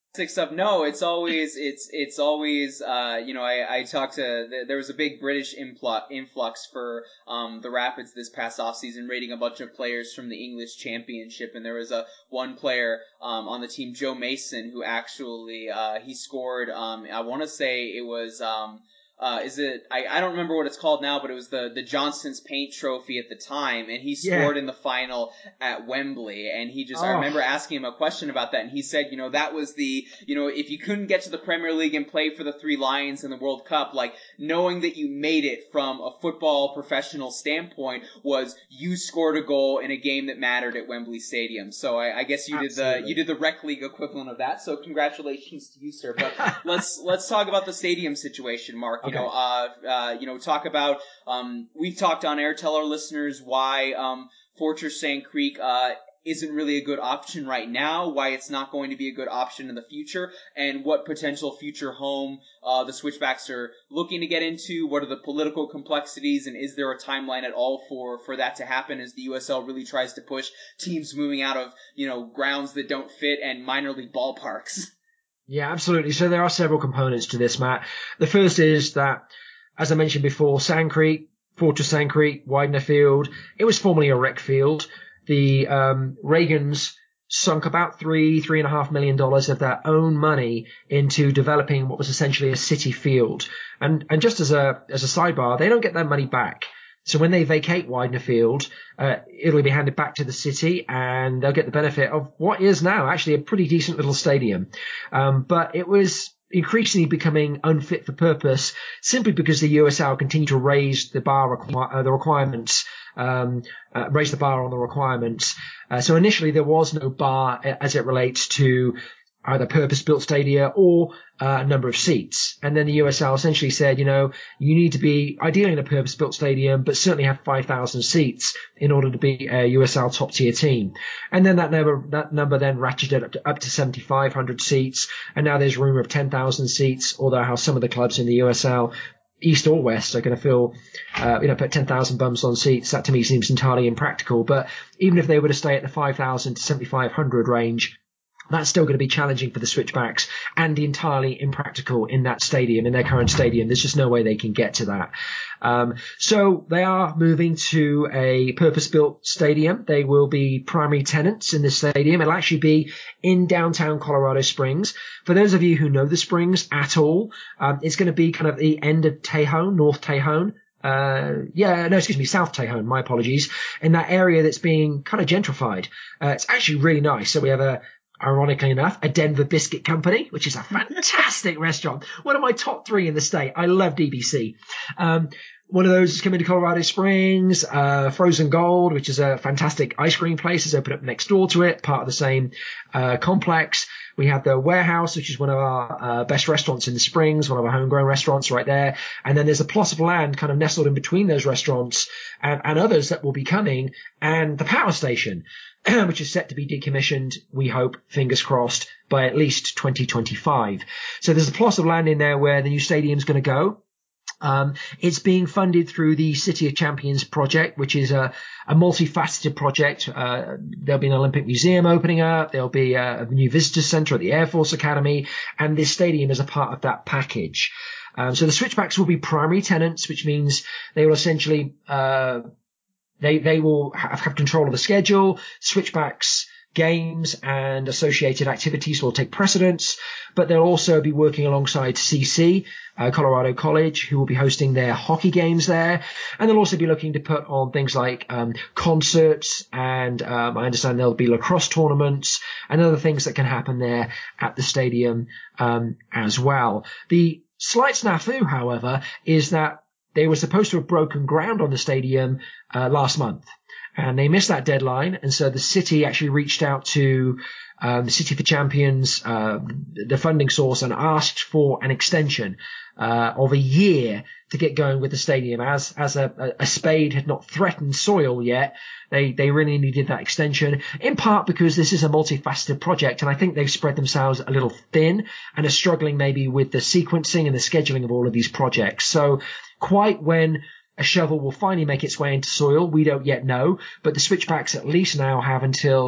Stuff. No, it's always it's it's always uh you know I I talked to there was a big British influx influx for um the Rapids this past offseason, rating a bunch of players from the English Championship, and there was a one player um on the team, Joe Mason, who actually uh he scored um I want to say it was um Uh, is it, I, I don't remember what it's called now, but it was the, the Johnston's Paint Trophy at the time, and he scored Yeah. in the final at Wembley, and he just, Oh. I remember asking him a question about that, and he said, you know, that was the, you know, if you couldn't get to the Premier League and play for the Three Lions in the World Cup, like, knowing that you made it from a football professional standpoint was you scored a goal in a game that mattered at Wembley Stadium. So I, I guess you Absolutely. did the, you did the rec league equivalent of that, so congratulations to you, sir. But let's, let's talk about the stadium situation, Mark. You Okay. know, uh, uh, you know, talk about, um, we've talked on air, tell our listeners why, um, Fortress Sand Creek, uh, isn't really a good option right now, why it's not going to be a good option in the future, and what potential future home, uh, the Switchbacks are looking to get into, what are the political complexities, and is there a timeline at all for, for that to happen as the U S L really tries to push teams moving out of, you know, grounds that don't fit and minor league ballparks? Yeah, absolutely. So there are several components to this, Matt. The first is that, as I mentioned before, Sand Creek, Fortress Sand Creek, Widener Field, it was formerly a rec field. The um, Reagans sunk about three, three and a half million dollars of their own money into developing what was essentially a city field. And and just as a as a sidebar, they don't get their money back. So when they vacate Widener Field, uh, it'll be handed back to the city, and they'll get the benefit of what is now actually a pretty decent little stadium. Um, but it was increasingly becoming unfit for purpose simply because the U S L continued to raise the bar, requ- uh, the requirements, um, uh, raise the bar on the requirements. Uh, so initially there was no bar as it relates to either purpose-built stadia or uh, a number of seats. And then the U S L essentially said, you know, you need to be ideally in a purpose-built stadium, but certainly have five thousand seats in order to be a U S L top-tier team. And then that number, that number then ratcheted up to, up to seventy-five hundred seats. And now there's rumor of ten thousand seats, although how some of the clubs in the U S L, East or West, are going to fill, uh, you know, put ten thousand bums on seats. That to me seems entirely impractical. But even if they were to stay at the five thousand to seventy-five hundred range, that's still going to be challenging for the Switchbacks and entirely impractical in that stadium, in their current stadium. There's just no way they can get to that. Um, so they are moving to a purpose-built stadium. They will be primary tenants in this stadium. It'll actually be in downtown Colorado Springs. For those of you who know the Springs at all, um, it's going to be kind of the end of Tejon, North Tejon. Uh, yeah, no, excuse me, South Tejon, my apologies, in that area that's being kind of gentrified. Uh, it's actually really nice. So we have a, ironically enough, a Denver Biscuit Company, which is a fantastic restaurant. One of my top three in the state. I love D B C. Um, one of those is coming to Colorado Springs. Uh, Frozen Gold, which is a fantastic ice cream place, is opened up next door to it, part of the same uh, complex. We have the Warehouse, which is one of our uh, best restaurants in the Springs, one of our homegrown restaurants right there. And then there's a plot of land kind of nestled in between those restaurants and, and others that will be coming, and the power station, which is set to be decommissioned, we hope, fingers crossed, by at least twenty twenty-five. So there's a plot of land in there where the new stadium's going to go. Um, it's being funded through the City of Champions project, which is a, a multifaceted project. Uh, there'll be an Olympic Museum opening up. There'll be a, a new visitor center at the Air Force Academy, and this stadium is a part of that package. Um, so the Switchbacks will be primary tenants, which means they will essentially, uh, they, they will have, have control of the schedule. Switchbacks games and associated activities will take precedence, but they'll also be working alongside C C, uh, Colorado College, who will be hosting their hockey games there. And they'll also be looking to put on things like um, concerts, and um, I understand there'll be lacrosse tournaments and other things that can happen there at the stadium um, as well. The slight snafu, however, is that they were supposed to have broken ground on the stadium uh, last month. And they missed that deadline, and so the city actually reached out to um, the City for Champions, uh, the funding source, and asked for an extension uh, of a year to get going with the stadium. As as a, a spade had not threatened soil yet, they they really needed that extension, in part because this is a multifaceted project, and I think they've spread themselves a little thin and are struggling maybe with the sequencing and the scheduling of all of these projects. So quite when a shovel will finally make its way into soil, we don't yet know, but the Switchbacks at least now have until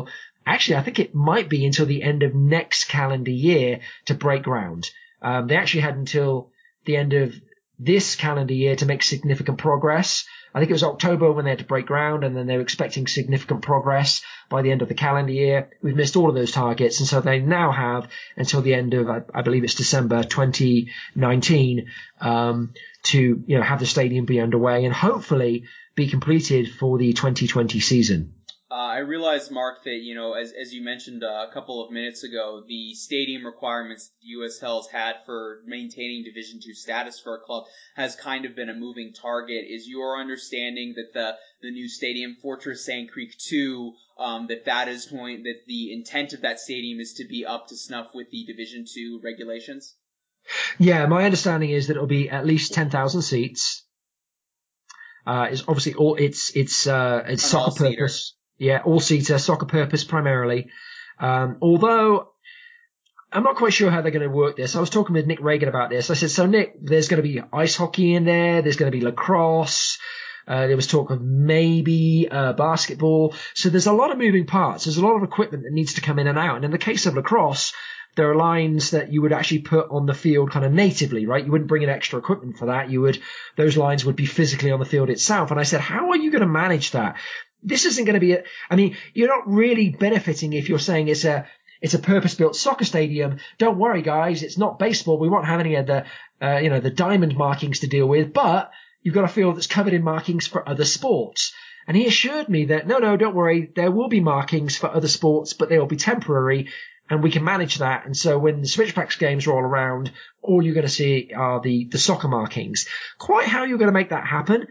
actually, I think it might be until the end of next calendar year to break ground. Um, they actually had until the end of this calendar year to make significant progress. I think it was October when they had to break ground, and then they were expecting significant progress by the end of the calendar year. We've missed all of those targets, and so they now have until the end of, I, I believe it's December twenty nineteen, um, to, you know, have the stadium be underway and hopefully be completed for the twenty twenty season. Uh, I realize, Mark, that, you know, as as you mentioned uh, a couple of minutes ago, the stadium requirements the U S L has had for maintaining Division two status for a club has kind of been a moving target. Is your understanding that the the new stadium, Fortress Sand Creek two, um, that that is going, that the intent of that stadium is to be up to snuff with the Division two regulations? Yeah, my understanding is that it'll be at least ten thousand seats. Uh, it's obviously all it's it's uh, it's An soccer all-seater. purpose. Yeah, all-seater, soccer purpose primarily. Um, although I'm not quite sure how they're going to work this. I was talking with Nick Reagan about this. I said, so Nick, there's going to be ice hockey in there. There's going to be lacrosse. Uh, there was talk of maybe uh, basketball. So there's a lot of moving parts. There's a lot of equipment that needs to come in and out. And in the case of lacrosse, there are lines that you would actually put on the field kind of natively, right? You wouldn't bring in extra equipment for that. You would, those lines would be physically on the field itself. And I said, how are you going to manage that? This isn't going to be a, I mean, you're not really benefiting if you're saying it's a, it's a purpose-built soccer stadium. Don't worry, guys. It's not baseball. We won't have any of the, uh, you know, the diamond markings to deal with, but you've got a field that's covered in markings for other sports. And he assured me that, no, no, don't worry. There will be markings for other sports, but they will be temporary and we can manage that. And so when the Switchbacks games roll around, all you're going to see are the, the soccer markings. Quite how you're going to make that happen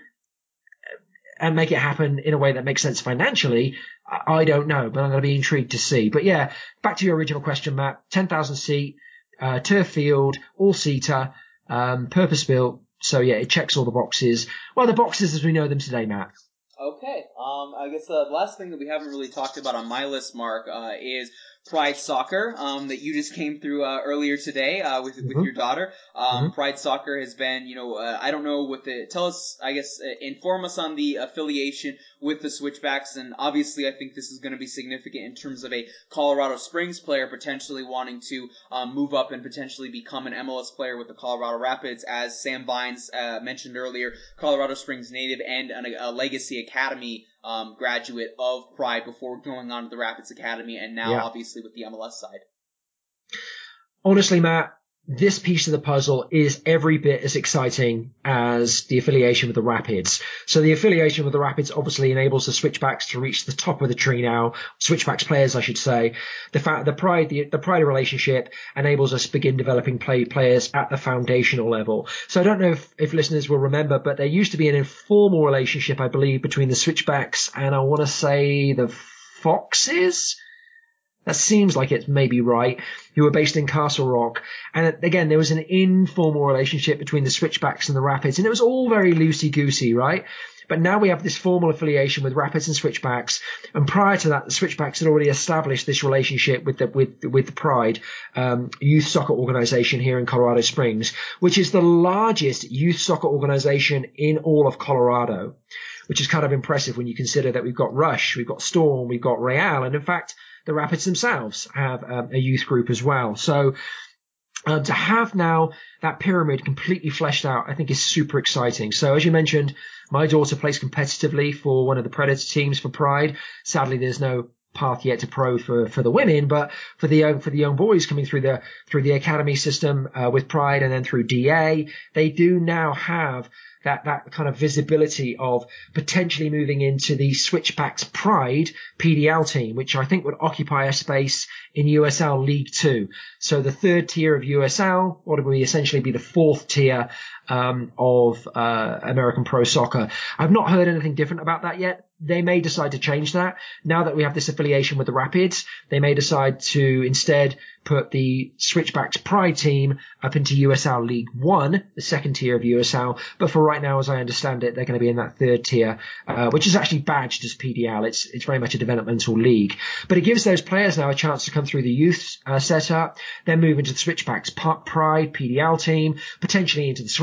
and make it happen in a way that makes sense financially, I don't know, but I'm going to be intrigued to see. But yeah, back to your original question, Matt. ten thousand seat, uh, turf field, all-seater, um, purpose-built. So yeah, it checks all the boxes. Well, the boxes as we know them today, Matt. Okay. Um, I guess the last thing that we haven't really talked about on my list, Mark, uh, is Pride Soccer, um, that you just came through uh, earlier today uh, with Mm-hmm. with your daughter. Um, Mm-hmm. Pride Soccer has been, you know, uh, I don't know what the tell us. I guess uh, inform us on the affiliation with the Switchbacks, and obviously, I think this is going to be significant in terms of a Colorado Springs player potentially wanting to um, move up and potentially become an M L S player with the Colorado Rapids, as Sam Vines uh, mentioned earlier, Colorado Springs native and an, a Legacy Academy Um, graduate of Pride before going on to the Rapids Academy, and now Yeah. obviously with the M L S side. Honestly, Matt, this piece of the puzzle is every bit as exciting as the affiliation with the Rapids. So the affiliation with the Rapids obviously enables the Switchbacks to reach the top of the tree now. Switchbacks players, I should say. The fact, the Pride, the, the Pride relationship enables us to begin developing play players at the foundational level. So I don't know if, if listeners will remember, but there used to be an informal relationship, I believe, between the Switchbacks and I want to say the Foxes. That seems like it's maybe right, who were based in Castle Rock. And again, there was an informal relationship between the Switchbacks and the Rapids, and it was all very loosey-goosey, right? But now we have this formal affiliation with Rapids and Switchbacks, and prior to that, the Switchbacks had already established this relationship with the, with, with the Pride, um, youth soccer organization here in Colorado Springs, which is the largest youth soccer organization in all of Colorado, which is kind of impressive when you consider that we've got Rush, we've got Storm, we've got Real, and in fact, the Rapids themselves have um, a youth group as well. So um, to have now that pyramid completely fleshed out, I think is super exciting. So as you mentioned, my daughter plays competitively for one of the Predator teams for Pride. Sadly, there's no path yet to pro for, for the women, but for the young, for the young boys coming through the, through the academy system, uh, with Pride and then through D A, they do now have that, that kind of visibility of potentially moving into the Switchbacks Pride P D L team, which I think would occupy a space in U S L League Two. So the third tier of U S L, what would essentially be the fourth tier, um, of, uh, American Pro Soccer. I've not heard anything different about that yet. They may decide to change that. Now that we have this affiliation with the Rapids, they may decide to instead put the Switchbacks Pride team up into U S L League One, the second tier of U S L. But for right now, as I understand it, they're going to be in that third tier, uh, which is actually badged as P D L. It's, it's very much a developmental league. But it gives those players now a chance to come through the youth uh, setup, then move into the Switchbacks Pride P D L team, potentially into the Switch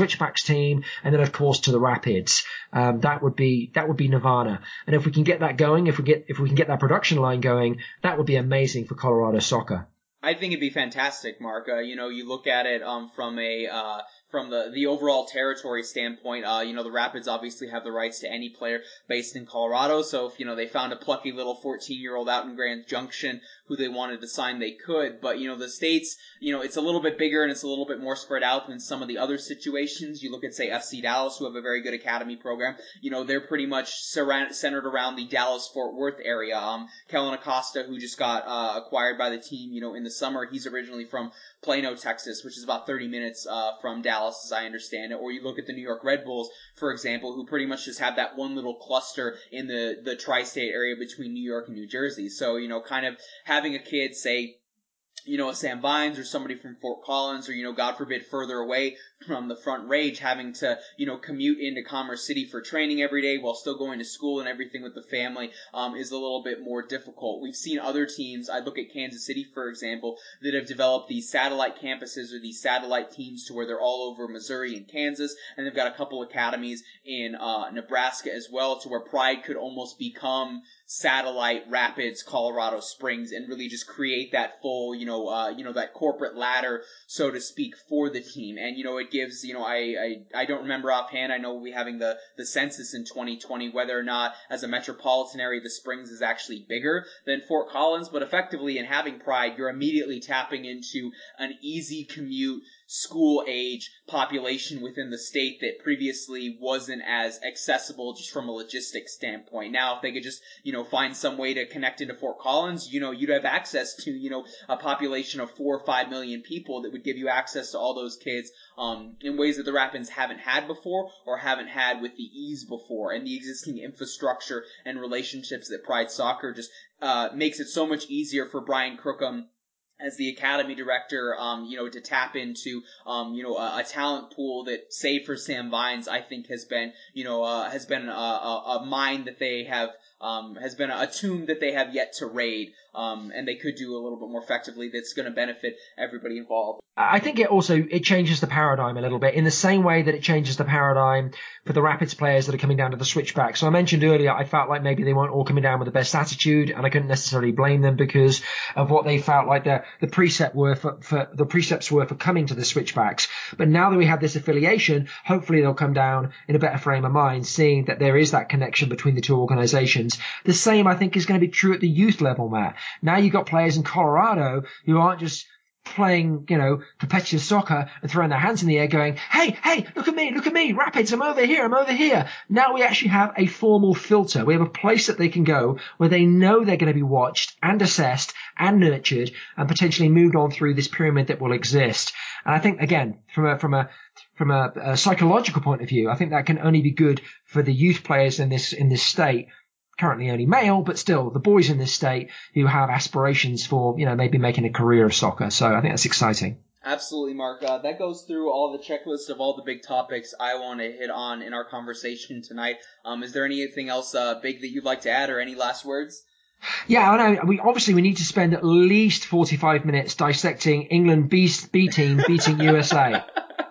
Switchbacks team, and then of course to the Rapids. Um, that would be that would be nirvana. And if we can get that going, if we get if we can get that production line going, that would be amazing for Colorado soccer. I think it'd be fantastic, Mark. Uh, you know, you look at it um, from a uh, from the the overall territory standpoint. Uh, you know, the Rapids obviously have the rights to any player based in Colorado. So if you know they found a plucky little fourteen year old out in Grand Junction who they wanted to sign, they could. But you know, the states, you know, it's a little bit bigger and it's a little bit more spread out than some of the other situations. You look at say F C Dallas, who have a very good academy program. You know, they're pretty much surround, centered around the Dallas Fort Worth area. Um, Kellen Acosta, who just got uh, acquired by the team, you know, in the summer, he's originally from Plano, Texas, which is about thirty minutes uh, from Dallas, as I understand it. Or you look at the New York Red Bulls, for example, who pretty much just have that one little cluster in the, the tri-state area between New York and New Jersey. So, you know, kind of having a kid, say, you know, a Sam Vines or somebody from Fort Collins or, you know, God forbid, further away from the Front Range, having to, you know, commute into Commerce City for training every day while still going to school and everything with the family, um, is a little bit more difficult. We've seen other teams, I look at Kansas City, for example, that have developed these satellite campuses or these satellite teams to where they're all over Missouri and Kansas, and they've got a couple academies in, uh, Nebraska as well, to where Pride could almost become satellite Rapids, Colorado Springs, and really just create that full, you know, uh, you know, that corporate ladder, so to speak, for the team. And, you know, it gives, you know, I, I, I don't remember offhand, I know we'll be having the, the census in twenty twenty, whether or not as a metropolitan area, the Springs is actually bigger than Fort Collins, but effectively in having Pride, you're immediately tapping into an easy commute, school age population within the state that previously wasn't as accessible just from a logistics standpoint. Now, if they could just, you know, find some way to connect into Fort Collins, you know, you'd have access to, you know, a population of four or five million people that would give you access to all those kids, um, in ways that the Rapids haven't had before or haven't had with the ease before. And the existing infrastructure and relationships that Pride Soccer just, uh, makes it so much easier for Brian Crookham as the academy director, um, you know, to tap into, um, you know, a, a talent pool that, save for Sam Vines, I think has been, you know, uh, has been a, a, a mine that they have, um, has been a, a tomb that they have yet to raid, um, and they could do a little bit more effectively that's going to benefit everybody involved. I think it also, it changes the paradigm a little bit in the same way that it changes the paradigm for the Rapids players that are coming down to the switchback. So I mentioned earlier, I felt like maybe they weren't all coming down with the best attitude, and I couldn't necessarily blame them because of what they felt like the, the precept were for, for, the precepts were for coming to the switchbacks. But now that we have this affiliation, hopefully they'll come down in a better frame of mind, seeing that there is that connection between the two organizations. The same, I think, is going to be true at the youth level, Matt. Now you've got players in Colorado who aren't just playing, you know, competitive soccer and throwing their hands in the air going, hey, hey, look at me, look at me, Rapids, I'm over here, I'm over here. Now we actually have a formal filter. We have a place that they can go where they know they're going to be watched and assessed and nurtured and potentially moved on through this pyramid that will exist. And I think, again, from a, from a, from a, a psychological point of view, I think that can only be good for the youth players in this, in this state. Currently only male, but still the boys in this state who have aspirations for, you know, maybe making a career of soccer. So I think that's exciting. Absolutely, Mark. Uh, that goes through all the checklist of all the big topics I want to hit on in our conversation tonight. Um, is there anything else uh, big that you'd like to add or any last words? Yeah, I know. We obviously we need to spend at least forty-five minutes dissecting England B, B team beating U S A.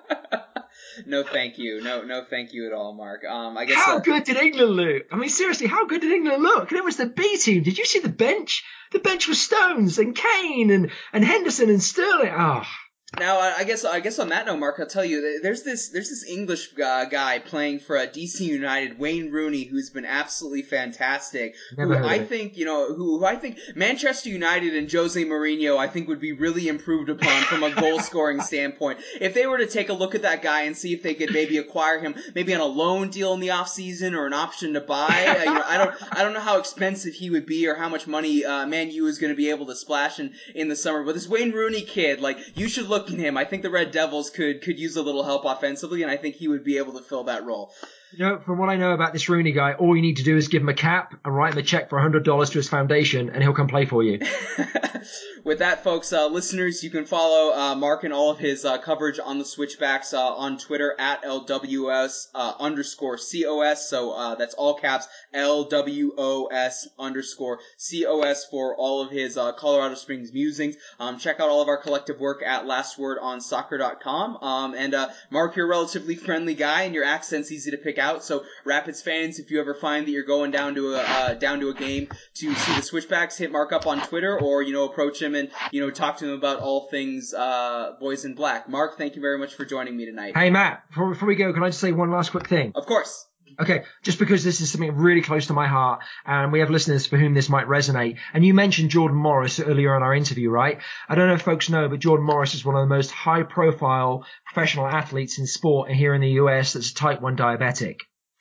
No, thank you. No, no, thank you at all, Mark. Um, I guess. How uh, good did England look? I mean, seriously, how good did England look? And it was the B team. Did you see the bench? The bench was Stones and Kane and, and Henderson and Sterling. Oh. Now, I guess I guess on that note, Mark, I'll tell you, there's this there's this English uh, guy playing for uh, D C United, Wayne Rooney, who's been absolutely fantastic. Never who heard I of it. think, you know, who, who I think Manchester United and Jose Mourinho, I think, would be really improved upon from a goal scoring standpoint. If they were to take a look at that guy and see if they could maybe acquire him, maybe on a loan deal in the off season or an option to buy. Uh, you know, I don't I don't know how expensive he would be or how much money uh, Man U is going to be able to splash in in the summer. But this Wayne Rooney kid, like, you should look at him. I think the Red Devils could could use a little help offensively, and I think he would be able to fill that role. You know, from what I know about this Rooney guy, all you need to do is give him a cap and write him a check for one hundred dollars to his foundation, and he'll come play for you. With that, folks, uh, listeners, you can follow uh, Mark and all of his uh, coverage on the Switchbacks uh, on Twitter at L W S uh, underscore C O S. So uh, that's all caps, L W O S underscore C O S for all of his uh, Colorado Springs musings. Um, check out all of our collective work at last word on soccer dot com. Um, and uh, Mark, you're a relatively friendly guy, and your accent's easy to pick out. So Rapids fans, if you ever find that you're going down to a uh, down to a game to see the Switchbacks, hit Mark up on Twitter, or you know approach him and you know talk to him about all things uh, Boys in Black. Mark, thank you very much for joining me tonight. Hey Matt, before, before we go, can I just say one last quick thing? Of course. Okay, just because this is something really close to my heart, and we have listeners for whom this might resonate. And you mentioned Jordan Morris earlier in our interview, right? I don't know if folks know, but Jordan Morris is one of the most high-profile professional athletes in sport here in the U S that's a type one diabetic.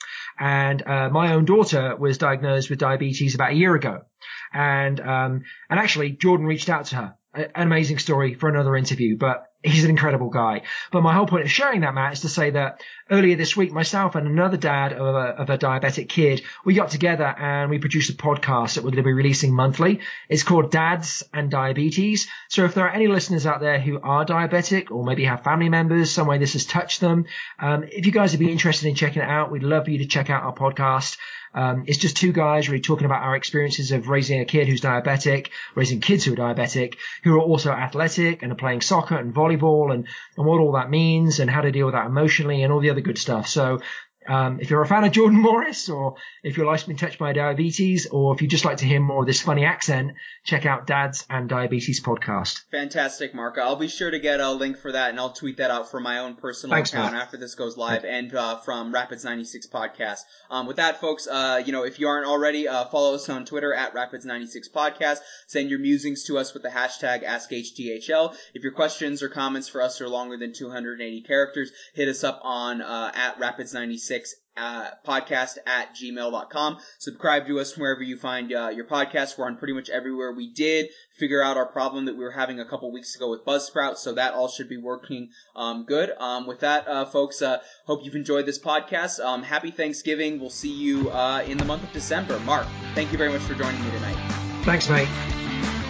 And uh, my own daughter was diagnosed with diabetes about a year ago. And um, and actually, Jordan reached out to her. An amazing story for another interview, but he's an incredible guy. But my whole point of sharing that, Matt, is to say that earlier this week, myself and another dad of a, of a diabetic kid, we got together and we produced a podcast that we're going to be releasing monthly. It's called Dads and Diabetes. So if there are any listeners out there who are diabetic or maybe have family members, some way this has touched them, um, if you guys would be interested in checking it out, we'd love for you to check out our podcast. Um, it's just two guys really talking about our experiences of raising a kid who's diabetic, raising kids who are diabetic, who are also athletic and are playing soccer and volleyball and, and what all that means and how to deal with that emotionally and all the other good stuff. So um, if you're a fan of Jordan Morris, or if your life's been touched by diabetes, or if you'd just like to hear more of this funny accent, check out Dads and Diabetes podcast. Fantastic, Mark. I'll be sure to get a link for that, and I'll tweet that out for my own personal Thanks, account Matt. after this goes live, and uh, from Rapids ninety-six Podcast. Um, with that, folks, uh, you know, if you aren't already, uh, follow us on Twitter at Rapids ninety-six Podcast. Send your musings to us with the hashtag Ask H T H L. If your questions or comments for us are longer than two hundred eighty characters, hit us up on uh, at Rapids ninety-six Uh, podcast at gmail dot com. Subscribe to us wherever you find uh, your podcasts. We're on pretty much everywhere. We did figure out our problem that we were having a couple weeks ago with Buzzsprout, so that all should be working um, good. Um, with that, uh, folks, uh, hope you've enjoyed this podcast. Um, happy Thanksgiving. We'll see you uh, in the month of December. Mark, thank you very much for joining me tonight. Thanks, mate.